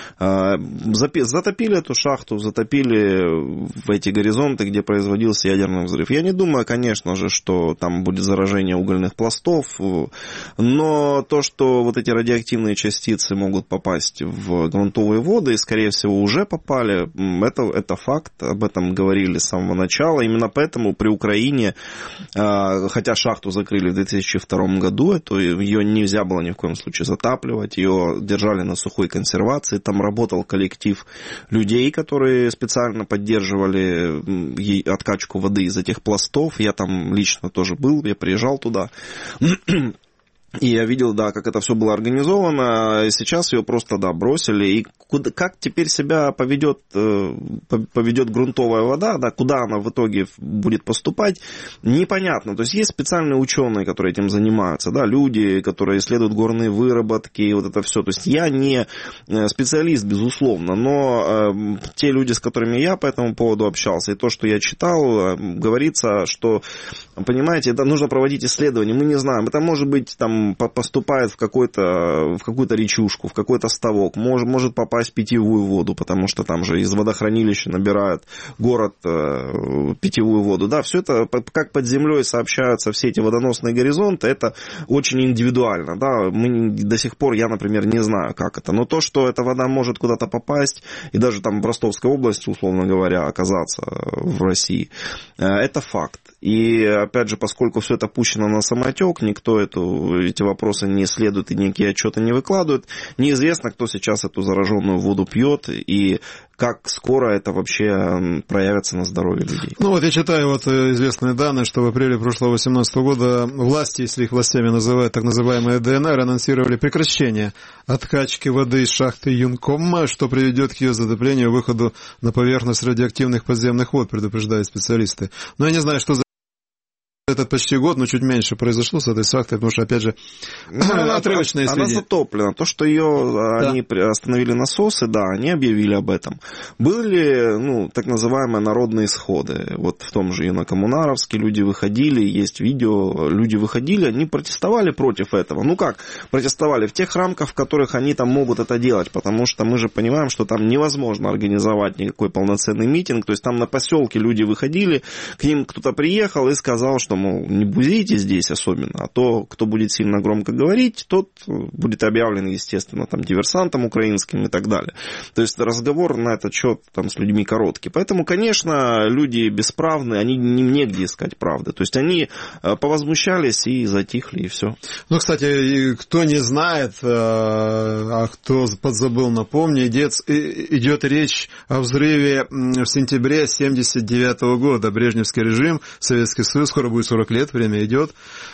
Затопили эту шахту, затопили в эти горизонты, где производился ядерный взрыв. Я не думаю, конечно же, что там будет заражение угольных пластов, но то, что вот эти радиоактивные частицы могут попасть в грунтовые воды, и, скорее всего, уже попали, это факт, об этом говорили с самого начала. Именно поэтому при Украине, хотя шахту закрыли в 2002 году, то ее нельзя было ни в коем случае затапливать, ее держали на сухой консервации, там работал коллектив людей, которые специально поддерживали откачку воды из этих пластов. Я там лично тоже был, я приезжал туда. И я видел, да, как это все было организовано, и сейчас ее просто, да, бросили. И как теперь себя поведет грунтовая вода, да, куда она в итоге будет поступать, непонятно. То есть есть специальные ученые, которые этим занимаются, да, люди, которые исследуют горные выработки, и вот это все. То есть я не специалист, безусловно, но те люди, с которыми я по этому поводу общался, и то, что я читал, говорится, что, понимаете, это нужно проводить исследования, мы не знаем, это может быть там поступает в какую-то речушку, в какой-то ставок, может попасть в питьевую воду, потому что там же из водохранилища набирает город питьевую воду. Да, все это, как под землей сообщаются все эти водоносные горизонты, это очень индивидуально. Да. До сих пор я, например, не знаю, как это. Но то, что эта вода может куда-то попасть, и даже там в Ростовской области, условно говоря, оказаться в России, это факт. И, опять же, поскольку все это пущено на самотек, никто эти вопросы не исследует и никакие отчеты не выкладывает, неизвестно, кто сейчас эту зараженную воду пьет и как скоро это вообще проявится на здоровье людей. Ну вот я читаю известные данные, что в апреле прошлого 2018 года власти, если их властями называют, так называемые ДНР, анонсировали прекращение откачки воды из шахты Юнком, что приведет к ее затоплению и выходу на поверхность радиоактивных подземных вод, предупреждают специалисты. Но я не знаю, что за этот почти год, но чуть меньше произошло с этой шахтой, потому что, опять же, отрывочные сведения. Она затоплена. То, что они остановили насосы, да, они объявили об этом. Были, так называемые народные сходы. Вот в том же Юнокоммунаровске люди выходили, есть видео, люди выходили, они протестовали против этого. Ну как, протестовали в тех рамках, в которых они там могут это делать, потому что мы же понимаем, что там невозможно организовать никакой полноценный митинг. То есть там на поселке люди выходили, к ним кто-то приехал и сказал, что мол, не бузите здесь особенно, а то, кто будет сильно громко говорить, тот будет объявлен, естественно, там, диверсантом украинским и так далее. То есть разговор на этот счет там, с людьми короткий. Поэтому, конечно, люди бесправны, они негде искать правды. То есть они повозмущались и затихли, и все. Ну, кстати, кто не знает, а кто подзабыл, напомню, идет речь о взрыве в сентябре 1979 года. Брежневский режим, Советский Союз, скоро будет 40 лет, время идет.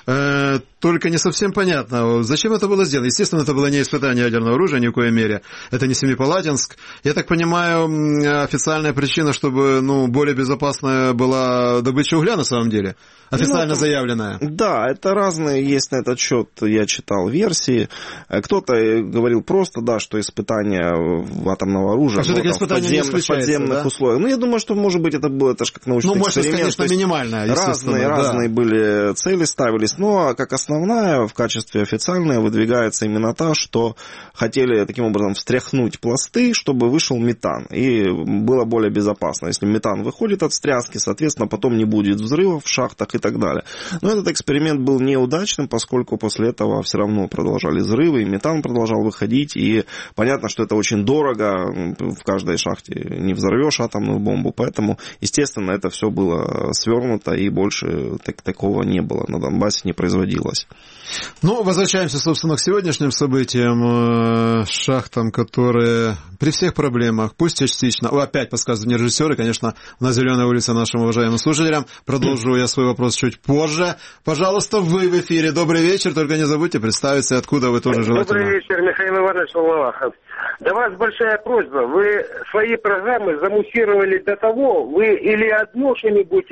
Только не совсем понятно, зачем это было сделано. Естественно, это было не испытание ядерного оружия ни в коей мере. Это не Семипалатинск. Я так понимаю, официальная причина, чтобы более безопасная была добыча угля на самом деле. Официально заявленная. Да, это разные есть на этот счет, я читал версии. Кто-то говорил просто, да, что испытание атомного оружия в подземных условиях. Я думаю, что, может быть, это было же как научный эксперимент. Конечно, минимальное, естественно. Разные были цели ставились, но как основная в качестве официальной выдвигается именно та, что хотели таким образом встряхнуть пласты, чтобы вышел метан, и было более безопасно. Если метан выходит от встряски, соответственно, потом не будет взрывов в шахтах и так далее. Но этот эксперимент был неудачным, поскольку после этого все равно продолжали взрывы, и метан продолжал выходить, и понятно, что это очень дорого, в каждой шахте не взорвешь атомную бомбу, поэтому, естественно, это все было свернуто, и больше такого не было, на Донбассе не производилось. Возвращаемся, собственно, к сегодняшним событиям, шахтам, которые при всех проблемах, пусть частично, опять подсказывают мне режиссеры, конечно, на Зеленой улице нашим уважаемым слушателям. Продолжу я свой вопрос чуть позже. Пожалуйста, вы в эфире. Добрый вечер, только не забудьте представиться, откуда вы тоже желательно. Добрый вечер, Михаил Иванович Волновахов. До вас большая просьба. Вы свои программы замуссировали до того, вы или одно что-нибудь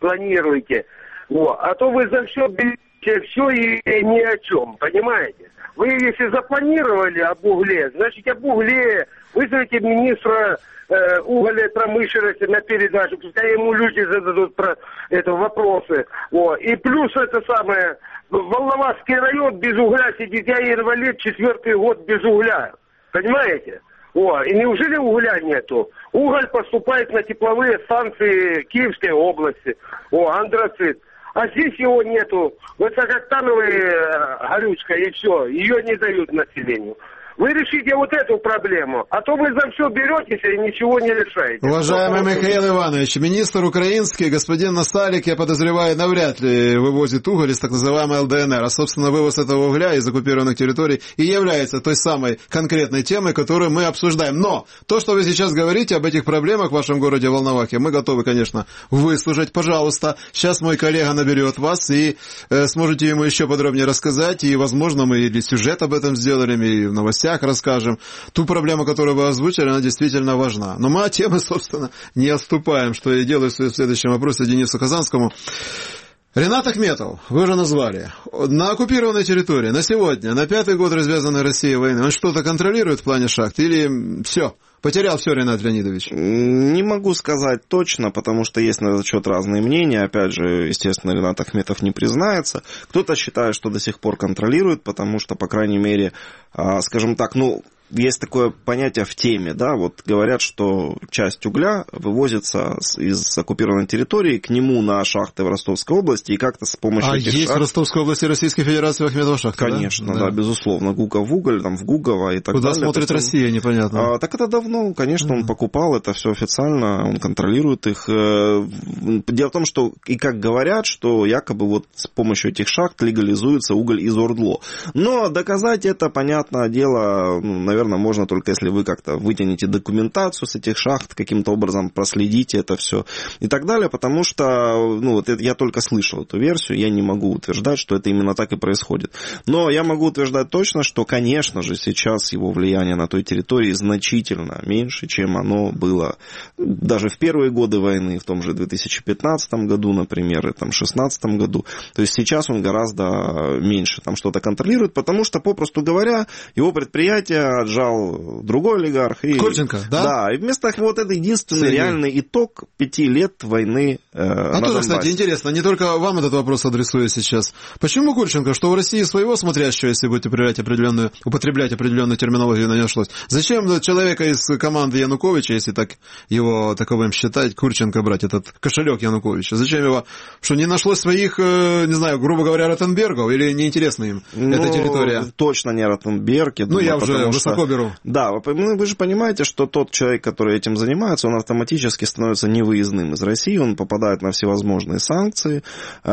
планируете, а то вы за все берете все и ни о чем, понимаете? Вы если запланировали об угле, значит об угле вызовите министра угольной промышленности на передачу, пускай ему люди зададут про это вопросы. Вот. И плюс это самое, Волноваский район без угля сидит, я инвалид, 4-й год без угля. Понимаете? О, и неужели угля нету? Уголь поступает на тепловые станции Киевской области. Андрацит. А здесь его нету. Высококтановая горючка и все. Ее не дают населению. Вы решите вот эту проблему, а то вы за все беретесь и ничего не решаете. Уважаемый Михаил Иванович, министр украинский, господин Насалик, я подозреваю, навряд ли вывозит уголь из так называемой ЛДНР. А, собственно, вывоз этого угля из оккупированных территорий и является той самой конкретной темой, которую мы обсуждаем. Но то, что вы сейчас говорите об этих проблемах в вашем городе Волновахе, мы готовы, конечно, выслушать. Пожалуйста, сейчас мой коллега наберет вас и сможете ему еще подробнее рассказать. И, возможно, мы или сюжет об этом сделаем, и в новостях расскажем. Ту проблему, которую вы озвучили, она действительно важна. Но мы от темы, собственно, не отступаем, что я делаю в следующем вопросе Денису Казанскому. Ренат Ахметов, вы уже назвали. На оккупированной территории, на сегодня, на 5-й год развязанной Россией войны, он что-то контролирует в плане шахт или все? Потерял все, Ренат Леонидович? Не могу сказать точно, потому что есть на этот счет разные мнения. Опять же, естественно, Ренат Ахметов не признается. Кто-то считает, что до сих пор контролирует, потому что, по крайней мере, скажем так, есть такое понятие в теме, да, вот говорят, что часть угля вывозится из оккупированной территории к нему на шахты в Ростовской области, и как-то с помощью этих есть шахт... в Ростовской области Российской Федерации Ахметова шахта, конечно, да, безусловно, Гуков-Уголь, там, в Гуково и так далее. Куда смотрит Россия, непонятно. Так это давно, конечно, он покупал, это все официально, он контролирует их. Дело в том, что, и как говорят, что якобы вот с помощью этих шахт легализуется уголь из Ордло. Но доказать это, понятное дело, наверное, можно только если вы как-то вытянете документацию с этих шахт, каким-то образом проследите это все и так далее, потому что вот я только слышал эту версию, я не могу утверждать, что это именно так и происходит. Но я могу утверждать точно, что, конечно же, сейчас его влияние на той территории значительно меньше, чем оно было даже в первые годы войны, в том же 2015 году, например, и там 2016 году. То есть сейчас он гораздо меньше там что-то контролирует, потому что, попросту говоря, его предприятие отжал другой олигарх. Курченко, да? Да, и вместо вот это единственный реальный итог 5 лет войны на тоже, Донбассе. кстати, интересно, не только вам этот вопрос адресую сейчас. Почему Курченко, что в России своего смотрящего, если будете употреблять определенную терминологию, не нашлось? Зачем человека из команды Януковича, если так его таковым считать, Курченко брать, этот кошелек Януковича? Зачем его? Что не нашлось своих, не знаю, грубо говоря, Ротенбергов, или неинтересна им эта территория? Точно не Ротенберг. Я уже высоко беру. Да, вы же понимаете, что тот человек, который этим занимается, он автоматически становится невыездным из России, он попадает на всевозможные санкции,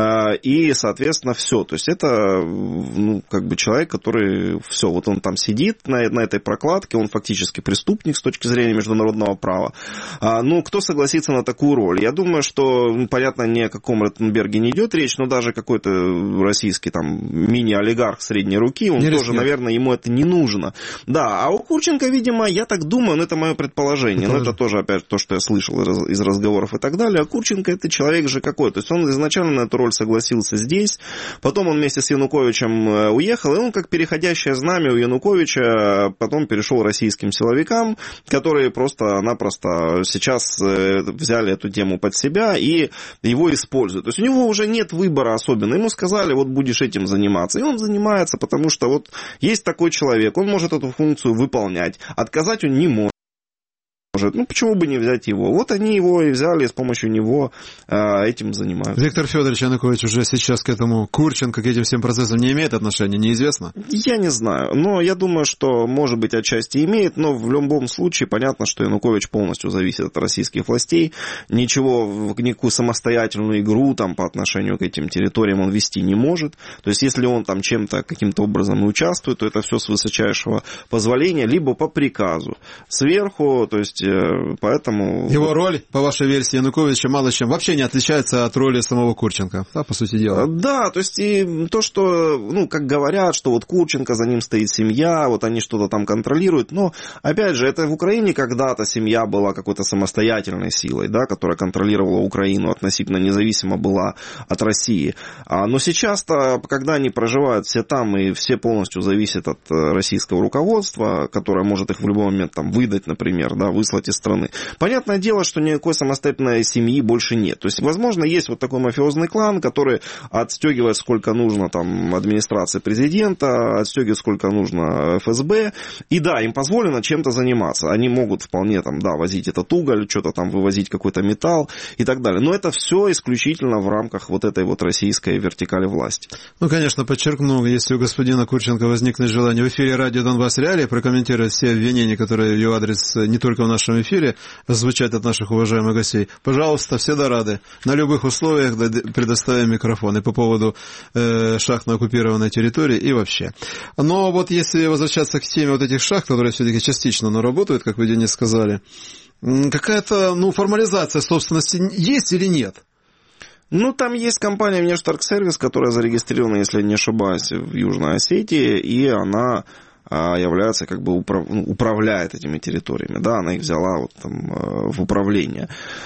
и, соответственно, все. То есть это, человек, который все, вот он там сидит на этой прокладке, он фактически преступник с точки зрения международного права. Кто согласится на такую роль? Я думаю, что, понятно, ни о каком Ротенберге не идет речь, но даже какой-то российский там мини-олигарх средней руки, он тоже, наверное, ему это не нужно. Да, а у Курченко, видимо, я так думаю, но это мое предположение, но это тоже, опять, то, что я слышал из разговоров и так далее, а Курченко это человек же какой, то есть он изначально на эту роль согласился здесь, потом он вместе с Януковичем уехал, и он как переходящее знамя у Януковича потом перешел российским силовикам, которые просто-напросто сейчас взяли эту тему под себя и его используют. То есть у него уже нет выбора особенно, ему сказали, вот будешь этим заниматься, и он занимается, потому что вот есть такой человек, он может эту функцию выполнять. Отказать он не может. Почему бы не взять его? Вот они его и взяли, с помощью него этим занимаются. Виктор Федорович Янукович уже сейчас к этому Курченко, к этим всем процессам не имеет отношения, неизвестно? Я не знаю, но я думаю, что, может быть, отчасти имеет, но в любом случае понятно, что Янукович полностью зависит от российских властей, никакую самостоятельную игру там, по отношению к этим территориям он вести не может. То есть, если он там чем-то, каким-то образом участвует, то это все с высочайшего позволения, либо по приказу сверху, то есть поэтому... Его роль, по вашей версии, Януковича мало чем вообще не отличается от роли самого Курченко, да, по сути дела. Да, то есть и то, что, ну, как говорят, что вот Курченко, за ним стоит семья, вот они что-то там контролируют, но, опять же, это в Украине когда-то семья была какой-то самостоятельной силой, да, которая контролировала Украину, относительно независимо была от России. Но сейчас-то, когда они проживают все там, и все полностью зависят от российского руководства, которое может их в любой момент там выдать, например, да, выслать из страны. Понятное дело, что никакой самостоятельной семьи больше нет. То есть, возможно, есть вот такой мафиозный клан, который отстегивает сколько нужно там администрации президента, отстегивает сколько нужно ФСБ. И да, им позволено чем-то заниматься. Они могут вполне там, да, возить этот уголь, что-то там вывозить, какой-то металл и так далее. Но это все исключительно в рамках вот этой вот российской вертикали власти. Ну, конечно, подчеркну, если у господина Курченко возникнет желание в эфире радио «Донбасс Реалии» прокомментировать все обвинения, которые в его адрес не только в нашем эфире звучат от наших уважаемых гостей, пожалуйста, всегда рады. На любых условиях предоставим микрофон и по поводу шахт на оккупированной территории и вообще. Но вот если возвращаться к теме вот этих шахт, которые все-таки частично, но работают, как вы, Денис, сказали, какая-то, ну, формализация собственности есть или нет? Ну, там есть компания Внешторгсервис, которая зарегистрирована, если я не ошибаюсь, в Южной Осетии, и она является, как бы, управляет этими территориями, да, она их взяла вот там в управление.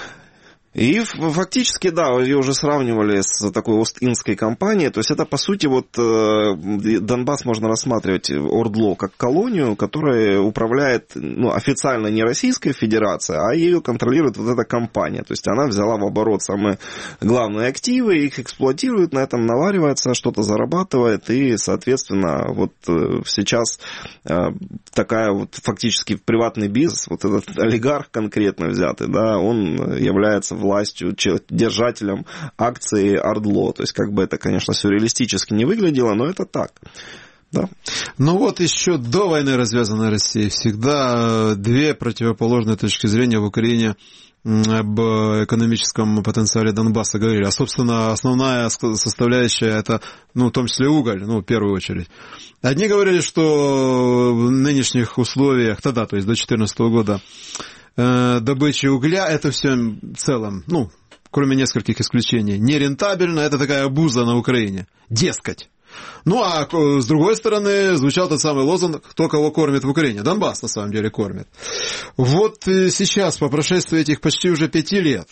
И фактически, да, ее уже сравнивали с такой Ост-Индской компанией, то есть это, по сути, вот Донбасс можно рассматривать, ОРДЛО, как колонию, которая управляет, ну, официально не Российская Федерация, а ее контролирует вот эта компания, то есть она взяла в оборот самые главные активы, их эксплуатирует, на этом наваривается, что-то зарабатывает, и, соответственно, вот сейчас такая вот фактически приватный бизнес, вот этот олигарх конкретно взятый, да, он является властью, держателем акций ОРДЛО. То есть, как бы это, конечно, сюрреалистически не выглядело, но это так. Да. Ну вот еще до войны развязанной России всегда две противоположные точки зрения в Украине об экономическом потенциале Донбасса говорили. А, собственно, основная составляющая это, ну, в том числе уголь, ну, в первую очередь. Одни говорили, что в нынешних условиях, тогда, то есть до 2014 года, добычи угля, это все в целом, ну, кроме нескольких исключений, нерентабельно, это такая обуза на Украине, дескать. Ну, а с другой стороны, звучал тот самый лозунг, кто кого кормит в Украине. Донбасс, на самом деле, кормит. Вот сейчас, по прошествии этих почти уже 5 лет,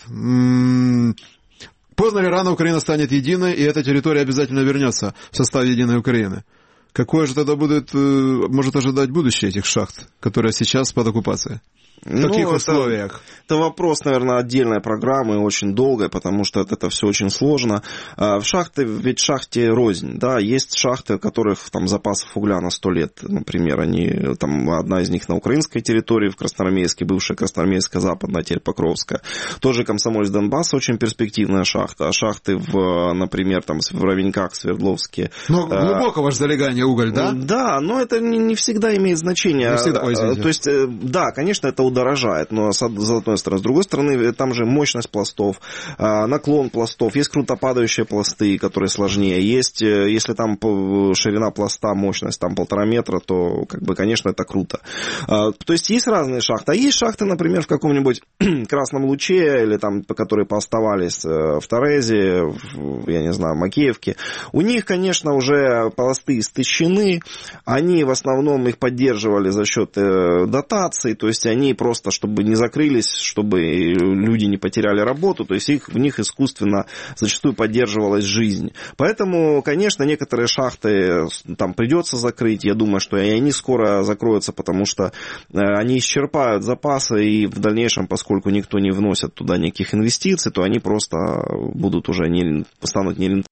поздно или рано Украина станет единой, и эта территория обязательно вернется в состав единой Украины. Какое же тогда может ожидать будущее этих шахт, которые сейчас под оккупацией? В каких условиях? Это вопрос, наверное, отдельной программы, очень долгой, потому что это все очень сложно. В шахты, ведь шахте рознь, да, есть шахты, у которых там запасов угля на 100 лет, например, они, там одна из них на украинской территории, в Красноармейске, бывшая Красноармейская западная, теперь Покровская. Тоже Комсомольск Донбасс, очень перспективная шахта. Шахты, например, там в Ровеньках, Свердловске. Но глубокого же залегания уголь, да? Да, но это не всегда имеет значение. Не всегда, то есть, да, конечно, это удорожает, но с одной стороны. С другой стороны, там же мощность пластов, наклон пластов, есть крутопадающие пласты, которые сложнее, есть, если там ширина пласта, мощность там 1,5 метра, то, как бы, конечно, это круто. То есть, есть разные шахты, а есть шахты, например, в каком-нибудь Красном Луче, или там, которые пооставались в Торезе, я не знаю, в Макеевке, у них, конечно, уже пласты истощены, они в основном их поддерживали за счет дотаций, то есть, они просто, чтобы не закрылись, чтобы люди не потеряли работу, то есть в них искусственно зачастую поддерживалась жизнь. Поэтому, конечно, некоторые шахты там придется закрыть, я думаю, что и они скоро закроются, потому что они исчерпают запасы, и в дальнейшем, поскольку никто не вносит туда никаких инвестиций, то они просто будут уже станут нерентабельными,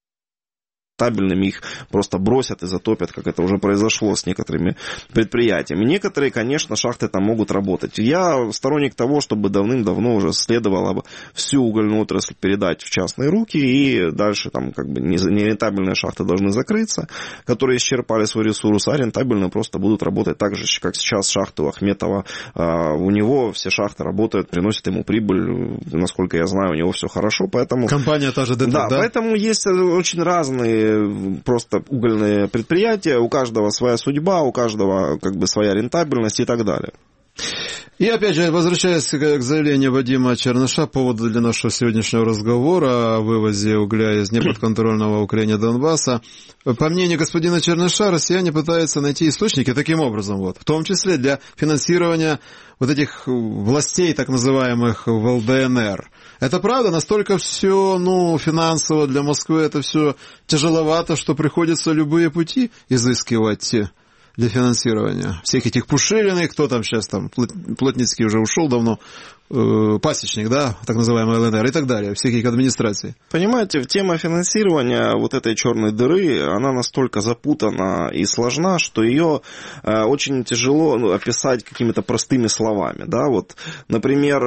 их просто бросят и затопят, как это уже произошло с некоторыми предприятиями. Некоторые, конечно, шахты там могут работать. Я сторонник того, чтобы давным-давно уже следовало бы всю угольную отрасль передать в частные руки, и дальше там как бы нерентабельные шахты должны закрыться, которые исчерпали свой ресурс, а рентабельные просто будут работать так же, как сейчас шахты у Ахметова. У него все шахты работают, приносят ему прибыль, насколько я знаю, у него все хорошо, поэтому... Компания та же ДТ, да? Поэтому есть очень разные просто угольные предприятия, у каждого своя судьба, у каждого как бы своя рентабельность и так далее. И опять же, возвращаясь к заявлению Вадима Черныша по поводу для нашего сегодняшнего разговора о вывозе угля из неподконтрольного Украине Донбасса, по мнению господина Черныша, россияне пытаются найти источники таким образом, вот, в том числе для финансирования вот этих властей, так называемых, в ЛДНР. Это правда? Настолько все, финансово для Москвы это все тяжеловато, что приходится любые пути изыскивать для финансирования всех этих Пушилиных, кто там сейчас там, Плотницкий уже ушел давно, Пасечник, да, так называемый ЛНР и так далее, всех их администраций. Понимаете, тема финансирования вот этой черной дыры, она настолько запутана и сложна, что ее очень тяжело описать какими-то простыми словами, да, вот, например,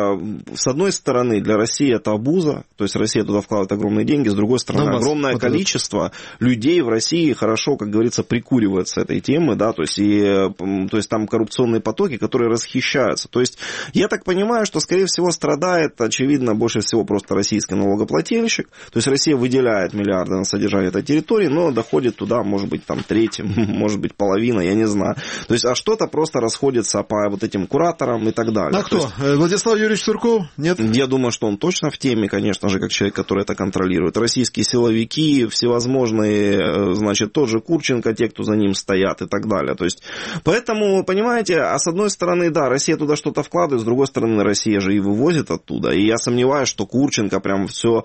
с одной стороны, для России это обуза, то есть Россия туда вкладывает огромные деньги, с другой стороны, огромное количество людей в России хорошо, как говорится, прикуривают с этой темы, да, то есть там коррупционные потоки, которые расхищаются, то есть я так понимаю, что, скорее всего, страдает, очевидно, больше всего просто российский налогоплательщик. То есть Россия выделяет миллиарды на содержание этой территории, но доходит туда, может быть, там треть, может быть, половина, я не знаю. То есть, а что-то просто расходится по вот этим кураторам и так далее. А кто? Есть, Владислав Юрьевич Сурков? Нет? Я думаю, что он точно в теме, конечно же, как человек, который это контролирует. Российские силовики, всевозможные, значит, тот же Курченко, те, кто за ним стоят и так далее. То есть, поэтому, понимаете, а с одной стороны, да, Россия туда что-то вкладывает, с другой стороны, Россия же и вывозит оттуда. И я сомневаюсь, что Курченко прям все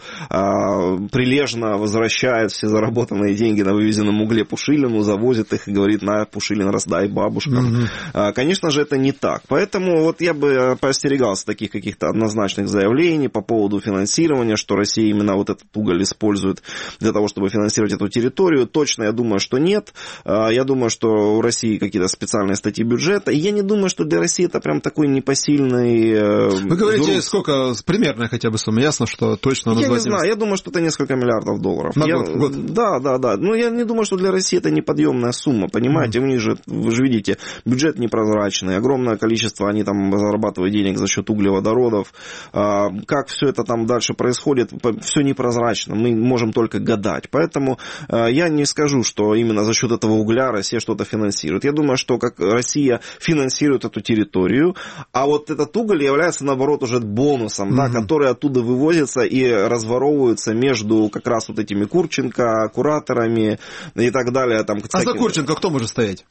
прилежно возвращает все заработанные деньги на вывезенном угле Пушилину, завозит их и говорит: на, Пушилин, раздай бабушкам. Конечно же, это не так. Поэтому вот я бы поостерегался таких каких-то однозначных заявлений по поводу финансирования, что Россия именно вот этот уголь использует для того, чтобы финансировать эту территорию. Точно, я думаю, что нет. Я думаю, что у России какие-то специальные статьи бюджета. И я не думаю, что для России это прям такой непосильный... Вы говорите, сколько, примерно хотя бы сумма, ясно, что точно назвать? Я не знаю, я думаю, что это несколько миллиардов долларов. На год. Да. Но я не думаю, что для России это неподъемная сумма, понимаете, у них же, вы же видите, бюджет непрозрачный, огромное количество, они там зарабатывают денег за счет углеводородов, как все это там дальше происходит, все непрозрачно, мы можем только гадать, поэтому я не скажу, что именно за счет этого угля Россия что-то финансирует. Я думаю, что как Россия финансирует эту территорию, а вот этот уголь является, наоборот, уже бонусом, да, который оттуда вывозится и разворовывается между как раз вот этими Курченко, кураторами и так далее. Там, а за Курченко кто может стоять?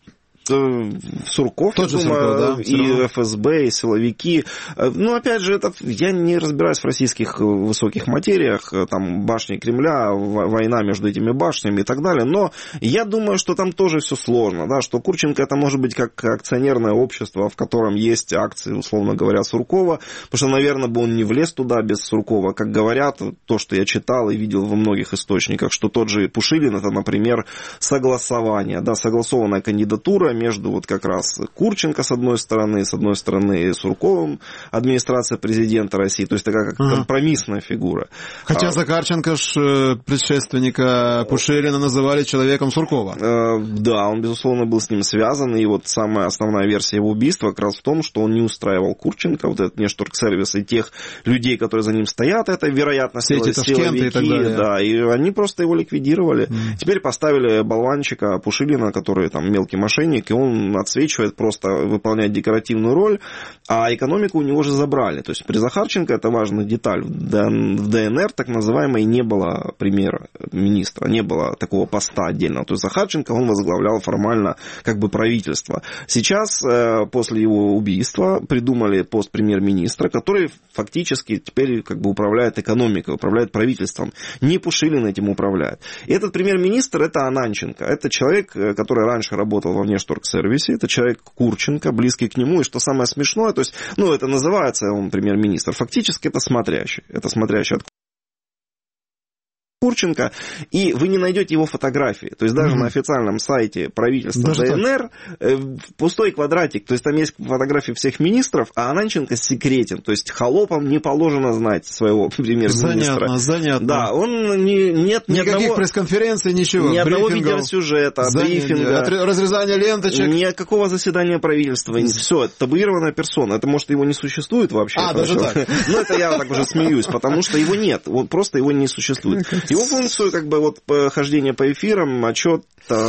Сурков, я думаю, да, и ФСБ, и силовики. Ну, опять же, я не разбираюсь в российских высоких материях, там башни Кремля, война между этими башнями и так далее, но я думаю, что там тоже все сложно, да, что Курченко это может быть как акционерное общество, в котором есть акции, условно говоря, Суркова, потому что, наверное, бы он не влез туда без Суркова, как говорят, то, что я читал и видел во многих источниках, что тот же Пушилин, это, например, согласование, да, согласованная кандидатура между вот как раз Курченко с одной стороны Сурковым, администрация президента России, то есть такая как компромиссная фигура. Хотя Захарченко предшественника Пушилина называли человеком Суркова. Да, он, безусловно, был с ним связан, и вот самая основная версия его убийства как раз в том, что он не устраивал Курченко, вот этот внешторгсервис и тех людей, которые за ним стоят, это, вероятно, силовики, и так далее. Да, и они просто его ликвидировали. Теперь поставили болванчика Пушилина, который там мелкий мошенник, и он отсвечивает, просто выполняет декоративную роль, а экономику у него же забрали. То есть при Захарченко, это важная деталь, в ДНР так называемой не было премьер-министра, не было такого поста отдельного. То есть Захарченко, он возглавлял формально как бы правительство. Сейчас, после его убийства, придумали пост премьер-министра, который фактически теперь как бы управляет экономикой, управляет правительством. Не Пушилин этим управляет. И этот премьер-министр, это Ананченко. Это человек, который раньше работал во внешторгсервисе, это человек Курченко, близкий к нему, и что самое смешное, то есть, это называется он премьер-министр, фактически это смотрящий от Курченко, и вы не найдете его фотографии. То есть даже на официальном сайте правительства ДНР пустой квадратик. То есть там есть фотографии всех министров, а Ананченко секретен. То есть холопам не положено знать своего премьер-министра. Занятно. Да, он нет никаких пресс-конференций, ничего. Ни одного видеосюжета, брифинга. Разрезания ленточек. Никакого заседания правительства. Все, это табуированная персона. Это, может, его не существует вообще. Даже так. Но это я так уже смеюсь, потому что его нет. Просто его не существует. Его Его функцию, как бы, вот, хождения по эфирам, отчетов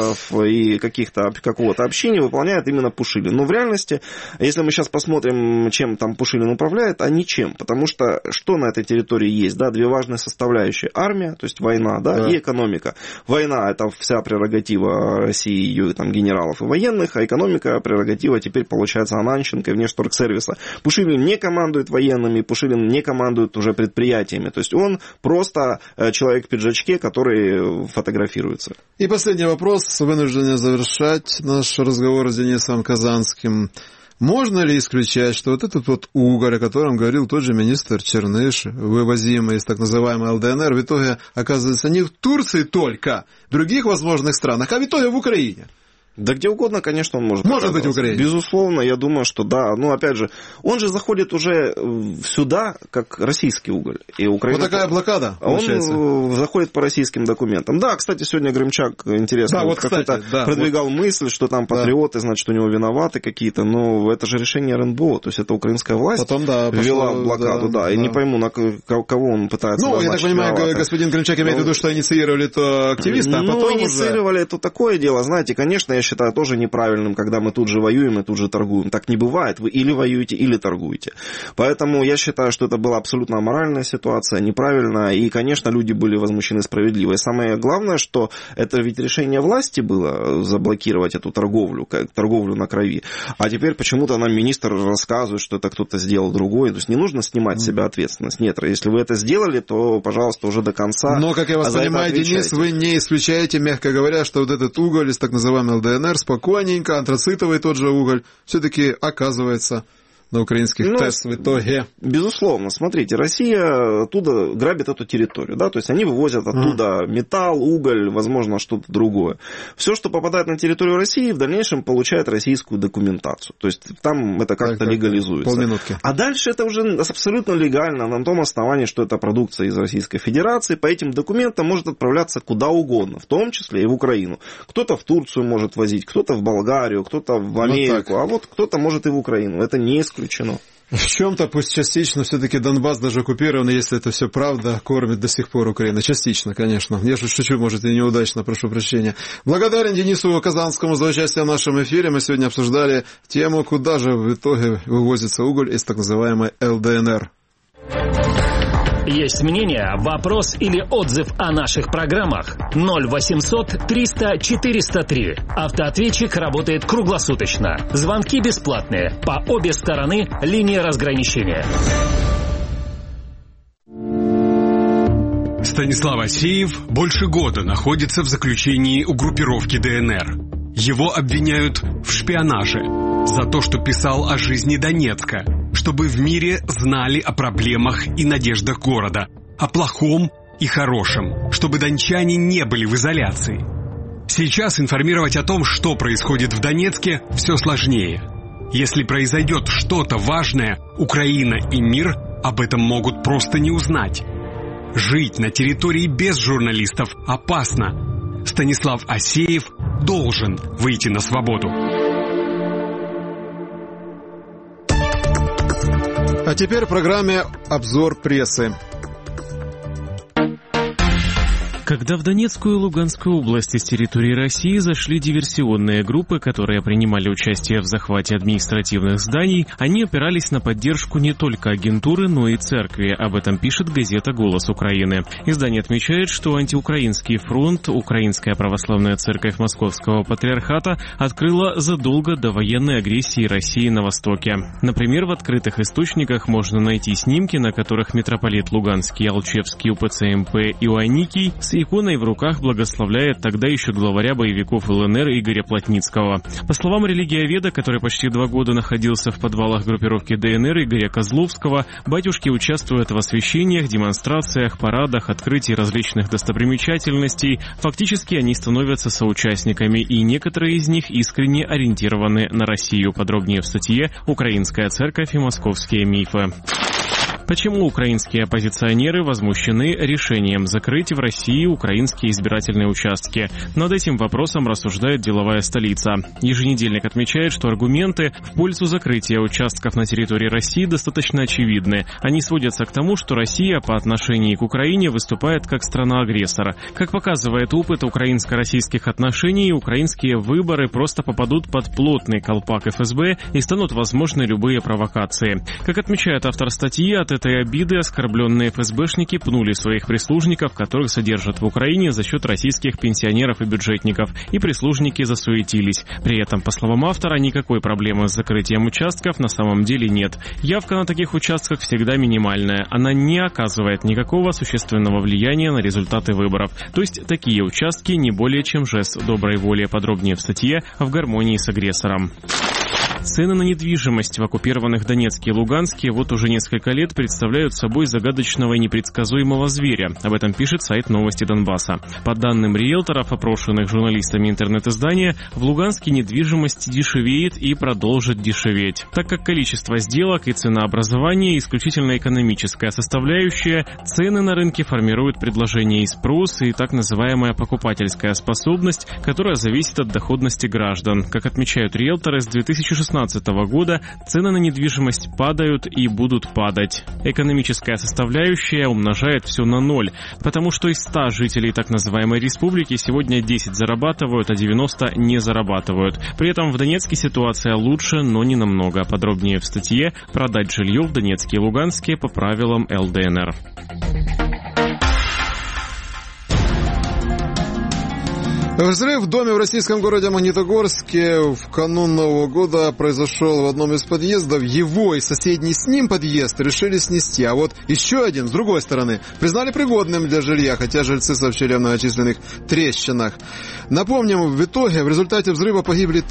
и какого-то общения выполняет именно Пушилин. Но в реальности, если мы сейчас посмотрим, чем там Пушилин управляет, а ничем. Потому что на этой территории есть? Да, две важные составляющие. Армия, то есть война, да, и экономика. Война – это вся прерогатива России, ее там, генералов и военных, а экономика – прерогатива теперь, получается, Ананченко и Внешторгсервиса. Пушилин не командует военными, Пушилин не командует уже предприятиями. То есть он просто человек в пиджачке, который фотографируется. И последний вопрос, вынуждены завершать наш разговор с Денисом Казанским. Можно ли исключать, что вот этот вот уголь, о котором говорил тот же министр Черныш, вывозимый из так называемой ЛДНР, в итоге оказывается не в Турции только, в других возможных странах, а в итоге в Украине? Да где угодно, конечно, он может быть в Украине. Безусловно, я думаю, что да. Ну, опять же, он же заходит уже сюда, как российский уголь. И Украина... Вот такая блокада, получается. Он заходит по российским документам. Да, кстати, сегодня Грымчак, интересно, продвигал мысль, что там патриоты, значит, у него виноваты какие-то. Но это же решение РНБО, то есть это украинская власть ввела блокаду. Да, и не пойму, на кого он пытается назначить. Ну, я так понимаю, господин Грымчак имеет в виду, что инициировали это активисты, а потом инициировали это такое дело. Знаете, конечно, я считаю тоже неправильным, когда мы тут же воюем и тут же торгуем. Так не бывает. Вы или воюете, или торгуете. Поэтому я считаю, что это была абсолютно аморальная ситуация, неправильная, и, конечно, люди были возмущены справедливо. И самое главное, что это ведь решение власти было заблокировать эту торговлю на крови. А теперь почему-то нам министр рассказывает, что это кто-то сделал другой. То есть не нужно снимать с себя ответственность. Нет, если вы это сделали, то, пожалуйста, уже до конца. Но, как я вас понимаю, Денис, вы не исключаете, мягко говоря, что вот этот уголь из так называемой ЛДНР спокойненько, антрацитовый тот же уголь, все-таки оказывается на украинских ТЭС в итоге. Безусловно. Смотрите, Россия оттуда грабит эту территорию. Да? То есть они вывозят оттуда металл, уголь, возможно, что-то другое. Все, что попадает на территорию России, в дальнейшем получает российскую документацию. То есть там это как-то легализуется. Полминутки. А дальше это уже абсолютно легально на том основании, что это продукция из Российской Федерации. По этим документам может отправляться куда угодно, в том числе и в Украину. Кто-то в Турцию может возить, кто-то в Болгарию, кто-то в Америку, а вот кто-то может и в Украину. Это не исключено. В чем-то, пусть частично, все-таки Донбасс, даже оккупированный, если это все правда, кормит до сих пор Украину. Частично, конечно. Я же шучу, может, и неудачно, прошу прощения. Благодарен Денису Казанскому за участие в нашем эфире. Мы сегодня обсуждали тему, куда же в итоге вывозится уголь из так называемой ЛДНР. Есть мнение, вопрос или отзыв о наших программах? 0800 300 403. Автоответчик работает круглосуточно. Звонки бесплатные. По обе стороны линии разграничения. Станислав Асеев больше года находится в заключении у группировки ДНР. Его обвиняют в шпионаже за то, что писал о жизни Донецка, чтобы в мире знали о проблемах и надеждах города, о плохом и хорошем, чтобы дончане не были в изоляции. Сейчас информировать о том, что происходит в Донецке, все сложнее. Если произойдет что-то важное, Украина и мир об этом могут просто не узнать. Жить на территории без журналистов опасно. Станислав Асеев должен выйти на свободу. А теперь в программе «Обзор прессы». Когда в Донецкую и Луганскую области с территории России зашли диверсионные группы, которые принимали участие в захвате административных зданий, они опирались на поддержку не только агентуры, но и церкви. Об этом пишет газета «Голос Украины». Издание отмечает, что антиукраинский фронт, Украинская православная церковь Московского патриархата открыла задолго до военной агрессии России на Востоке. Например, в открытых источниках можно найти снимки, на которых митрополит Луганский, Алчевский, УПЦ МП Иоанникий с иконой в руках благословляет тогда еще главаря боевиков ЛНР Игоря Плотницкого. По словам религиоведа, который почти 2 года находился в подвалах группировки ДНР Игоря Козловского, батюшки участвуют в освящениях, демонстрациях, парадах, открытии различных достопримечательностей. Фактически они становятся соучастниками, и некоторые из них искренне ориентированы на Россию. Подробнее в статье «Украинская церковь и московские мифы». Почему украинские оппозиционеры возмущены решением закрыть в России украинские избирательные участки? Над этим вопросом рассуждает «Деловая столица». Еженедельник отмечает, что аргументы в пользу закрытия участков на территории России достаточно очевидны. Они сводятся к тому, что Россия по отношению к Украине выступает как страна-агрессор. Как показывает опыт украинско-российских отношений, украинские выборы просто попадут под плотный колпак ФСБ и станут возможны любые провокации. Как отмечает автор статьи, от этой обиды оскорбленные ФСБшники пнули своих прислужников, которых содержат в Украине за счет российских пенсионеров и бюджетников, и прислужники засуетились. При этом, по словам автора, никакой проблемы с закрытием участков на самом деле нет. Явка на таких участках всегда минимальная. Она не оказывает никакого существенного влияния на результаты выборов. То есть такие участки не более чем жест доброй воли. Подробнее в статье «В гармонии с агрессором». Цены на недвижимость в оккупированных Донецке и Луганске вот уже несколько лет представляют собой загадочного и непредсказуемого зверя. Об этом пишет сайт «Новости Донбасса». По данным риэлторов, опрошенных журналистами интернет-издания, в Луганске недвижимость дешевеет и продолжит дешеветь. Так как количество сделок и ценообразование исключительно экономическая составляющая, цены на рынке формируют предложение и спрос, и так называемая покупательская способность, которая зависит от доходности граждан. Как отмечают риэлторы, с 2016 года цены на недвижимость падают и будут падать. Экономическая составляющая умножает все на ноль, потому что из 100 жителей так называемой республики сегодня 10 зарабатывают, а 90 не зарабатывают. При этом в Донецке ситуация лучше, но не намного. Подробнее в статье «Продать жилье в Донецке и Луганске по правилам ЛДНР». Взрыв в доме в российском городе Магнитогорске в канун Нового года произошел в одном из подъездов. Его и соседний с ним подъезд решили снести, а вот еще один, с другой стороны, признали пригодным для жилья, хотя жильцы сообщили о многочисленных трещинах. Напомним, в итоге в результате взрыва погибли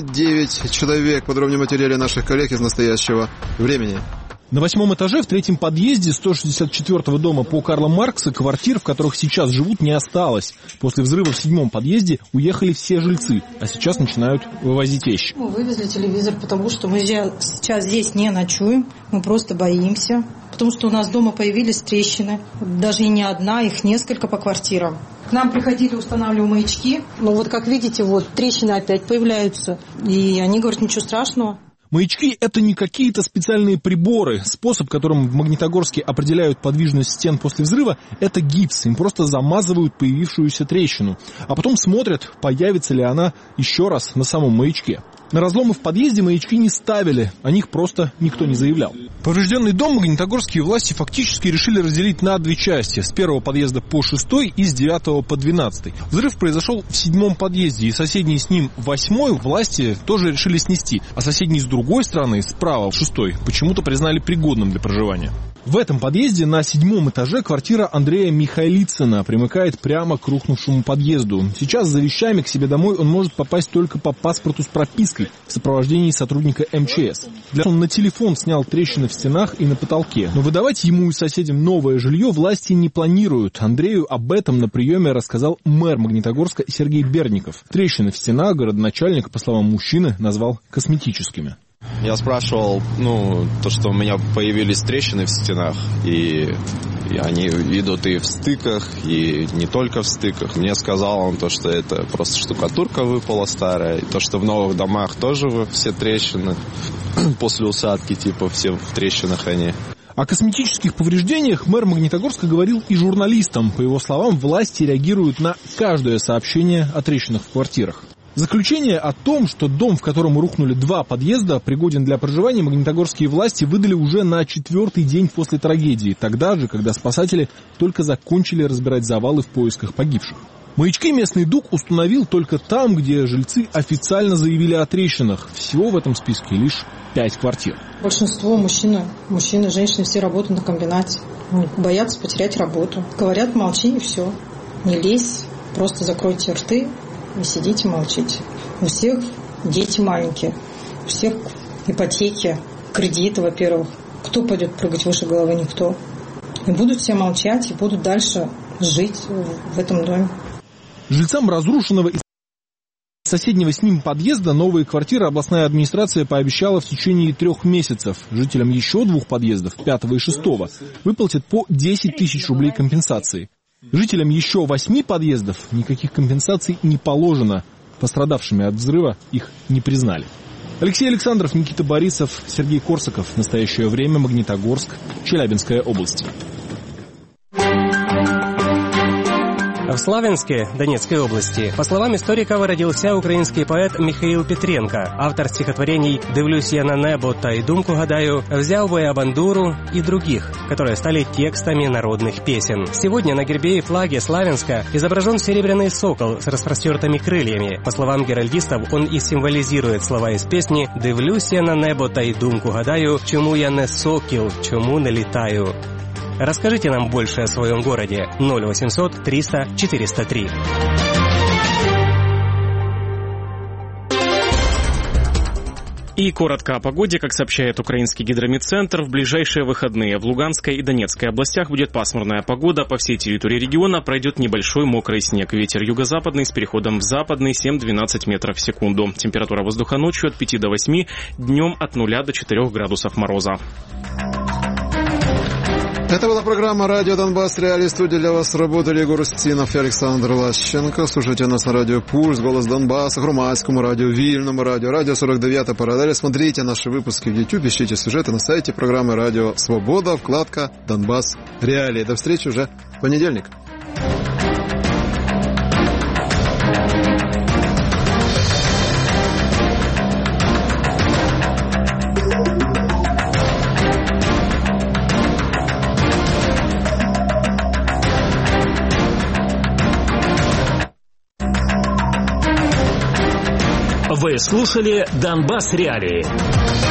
39 человек. Подробнее в материале наших коллег из настоящего времени. На 8-м этаже в 3-м подъезде 164-го дома по Карла Маркса квартир, в которых сейчас живут, не осталось. После взрыва в 7-м подъезде уехали все жильцы, а сейчас начинают вывозить вещи. Мы вывезли телевизор, потому что мы сейчас здесь не ночуем, мы просто боимся. Потому что у нас дома появились трещины, даже и не одна, их несколько по квартирам. К нам приходили, устанавливали маячки, но вот как видите, вот трещины опять появляются. И они говорят, ничего страшного. Маячки – это не какие-то специальные приборы. Способ, которым в Магнитогорске определяют подвижность стен после взрыва – это гипс. Им просто замазывают появившуюся трещину. А потом смотрят, появится ли она еще раз на самом маячке. На разломы в подъезде маячки не ставили, о них просто никто не заявлял. Поврежденный дом магнитогорские власти фактически решили разделить на две части. С 1-го подъезда по 6-й и с 9-го по 12-й. Взрыв произошел в 7-м подъезде, и соседний с ним 8-й власти тоже решили снести. А соседний с другой стороны, справа, 6-й, почему-то признали пригодным для проживания. В этом подъезде на 7-м этаже квартира Андрея Михайлицына примыкает прямо к рухнувшему подъезду. Сейчас за вещами к себе домой он может попасть только по паспорту с пропиской в сопровождении сотрудника МЧС. Он на телефон снял трещины в стенах и на потолке. Но выдавать ему и соседям новое жилье власти не планируют.Андрею об этом на приеме рассказал мэр Магнитогорска Сергей Берников. Трещины в стенах городоначальник, по словам мужчины, назвал косметическими. Я спрашивал, то, что у меня появились трещины в стенах, и они идут и в стыках, и не только в стыках. Мне сказал он то, что это просто штукатурка выпала старая, и то, что в новых домах тоже все трещины после усадки, все в трещинах они. О косметических повреждениях мэр Магнитогорска говорил и журналистам. По его словам, власти реагируют на каждое сообщение о трещинах в квартирах. Заключение о том, что дом, в котором рухнули 2 подъезда, пригоден для проживания, магнитогорские власти выдали уже на 4-й день после трагедии, тогда же, когда спасатели только закончили разбирать завалы в поисках погибших. Маячки местный ДУК установил только там, где жильцы официально заявили о трещинах. Всего в этом списке лишь 5 квартир. Большинство мужчины, женщины, все работают на комбинате. Боятся потерять работу. Говорят, молчи и все. Не лезь, просто закройте рты. И сидите, молчите. У всех дети маленькие, у всех ипотеки, кредиты, во-первых. Кто пойдет прыгать выше головы? Никто. И будут все молчать, и будут дальше жить в этом доме. Жильцам разрушенного и соседнего с ним подъезда новые квартиры областная администрация пообещала в течение 3 месяцев. Жителям еще 2 подъездов, 5 и 6, выплатят по 10 тысяч рублей компенсации. Жителям еще 8 подъездов никаких компенсаций не положено. Пострадавшими от взрыва их не признали. Алексей Александров, Никита Борисов, Сергей Корсаков. В настоящее время Магнитогорск, Челябинская область. В Славянске, Донецкой области, по словам историков, родился украинский поэт Михаил Петренко, автор стихотворений «Дивлюсь я на небо та й думку гадаю», «Взял бы я бандуру» и других, которые стали текстами народных песен. Сегодня на гербе и флаге Славянска изображен серебряный сокол с распростертыми крыльями. По словам геральдистов, он и символизирует слова из песни «Дивлюсь я на небо та й думку гадаю, чому я не сокіл, чому не літаю». Расскажите нам больше о своем городе. 0800 300 403. И коротко о погоде. Как сообщает украинский гидрометцентр, в ближайшие выходные в Луганской и Донецкой областях будет пасмурная погода. По всей территории региона пройдет небольшой мокрый снег. Ветер юго-западный с переходом в западный 7-12 метров в секунду. Температура воздуха ночью от 5 до 8, днем от 0 до 4 градусов мороза. Это была программа «Радио Донбасс». Реалии студии для вас работали Егор Устинов и Александр Лащенко. Слушайте нас на радио «Пульс», «Голос Донбасса», Громадскому радио, Вильному радио, радио 49 Паралель. Смотрите наши выпуски в YouTube, ищите сюжеты на сайте программы «Радио Свобода», вкладка «Донбасс. Реалии». До встречи уже в понедельник. Вы слушали «Донбасс Реалии».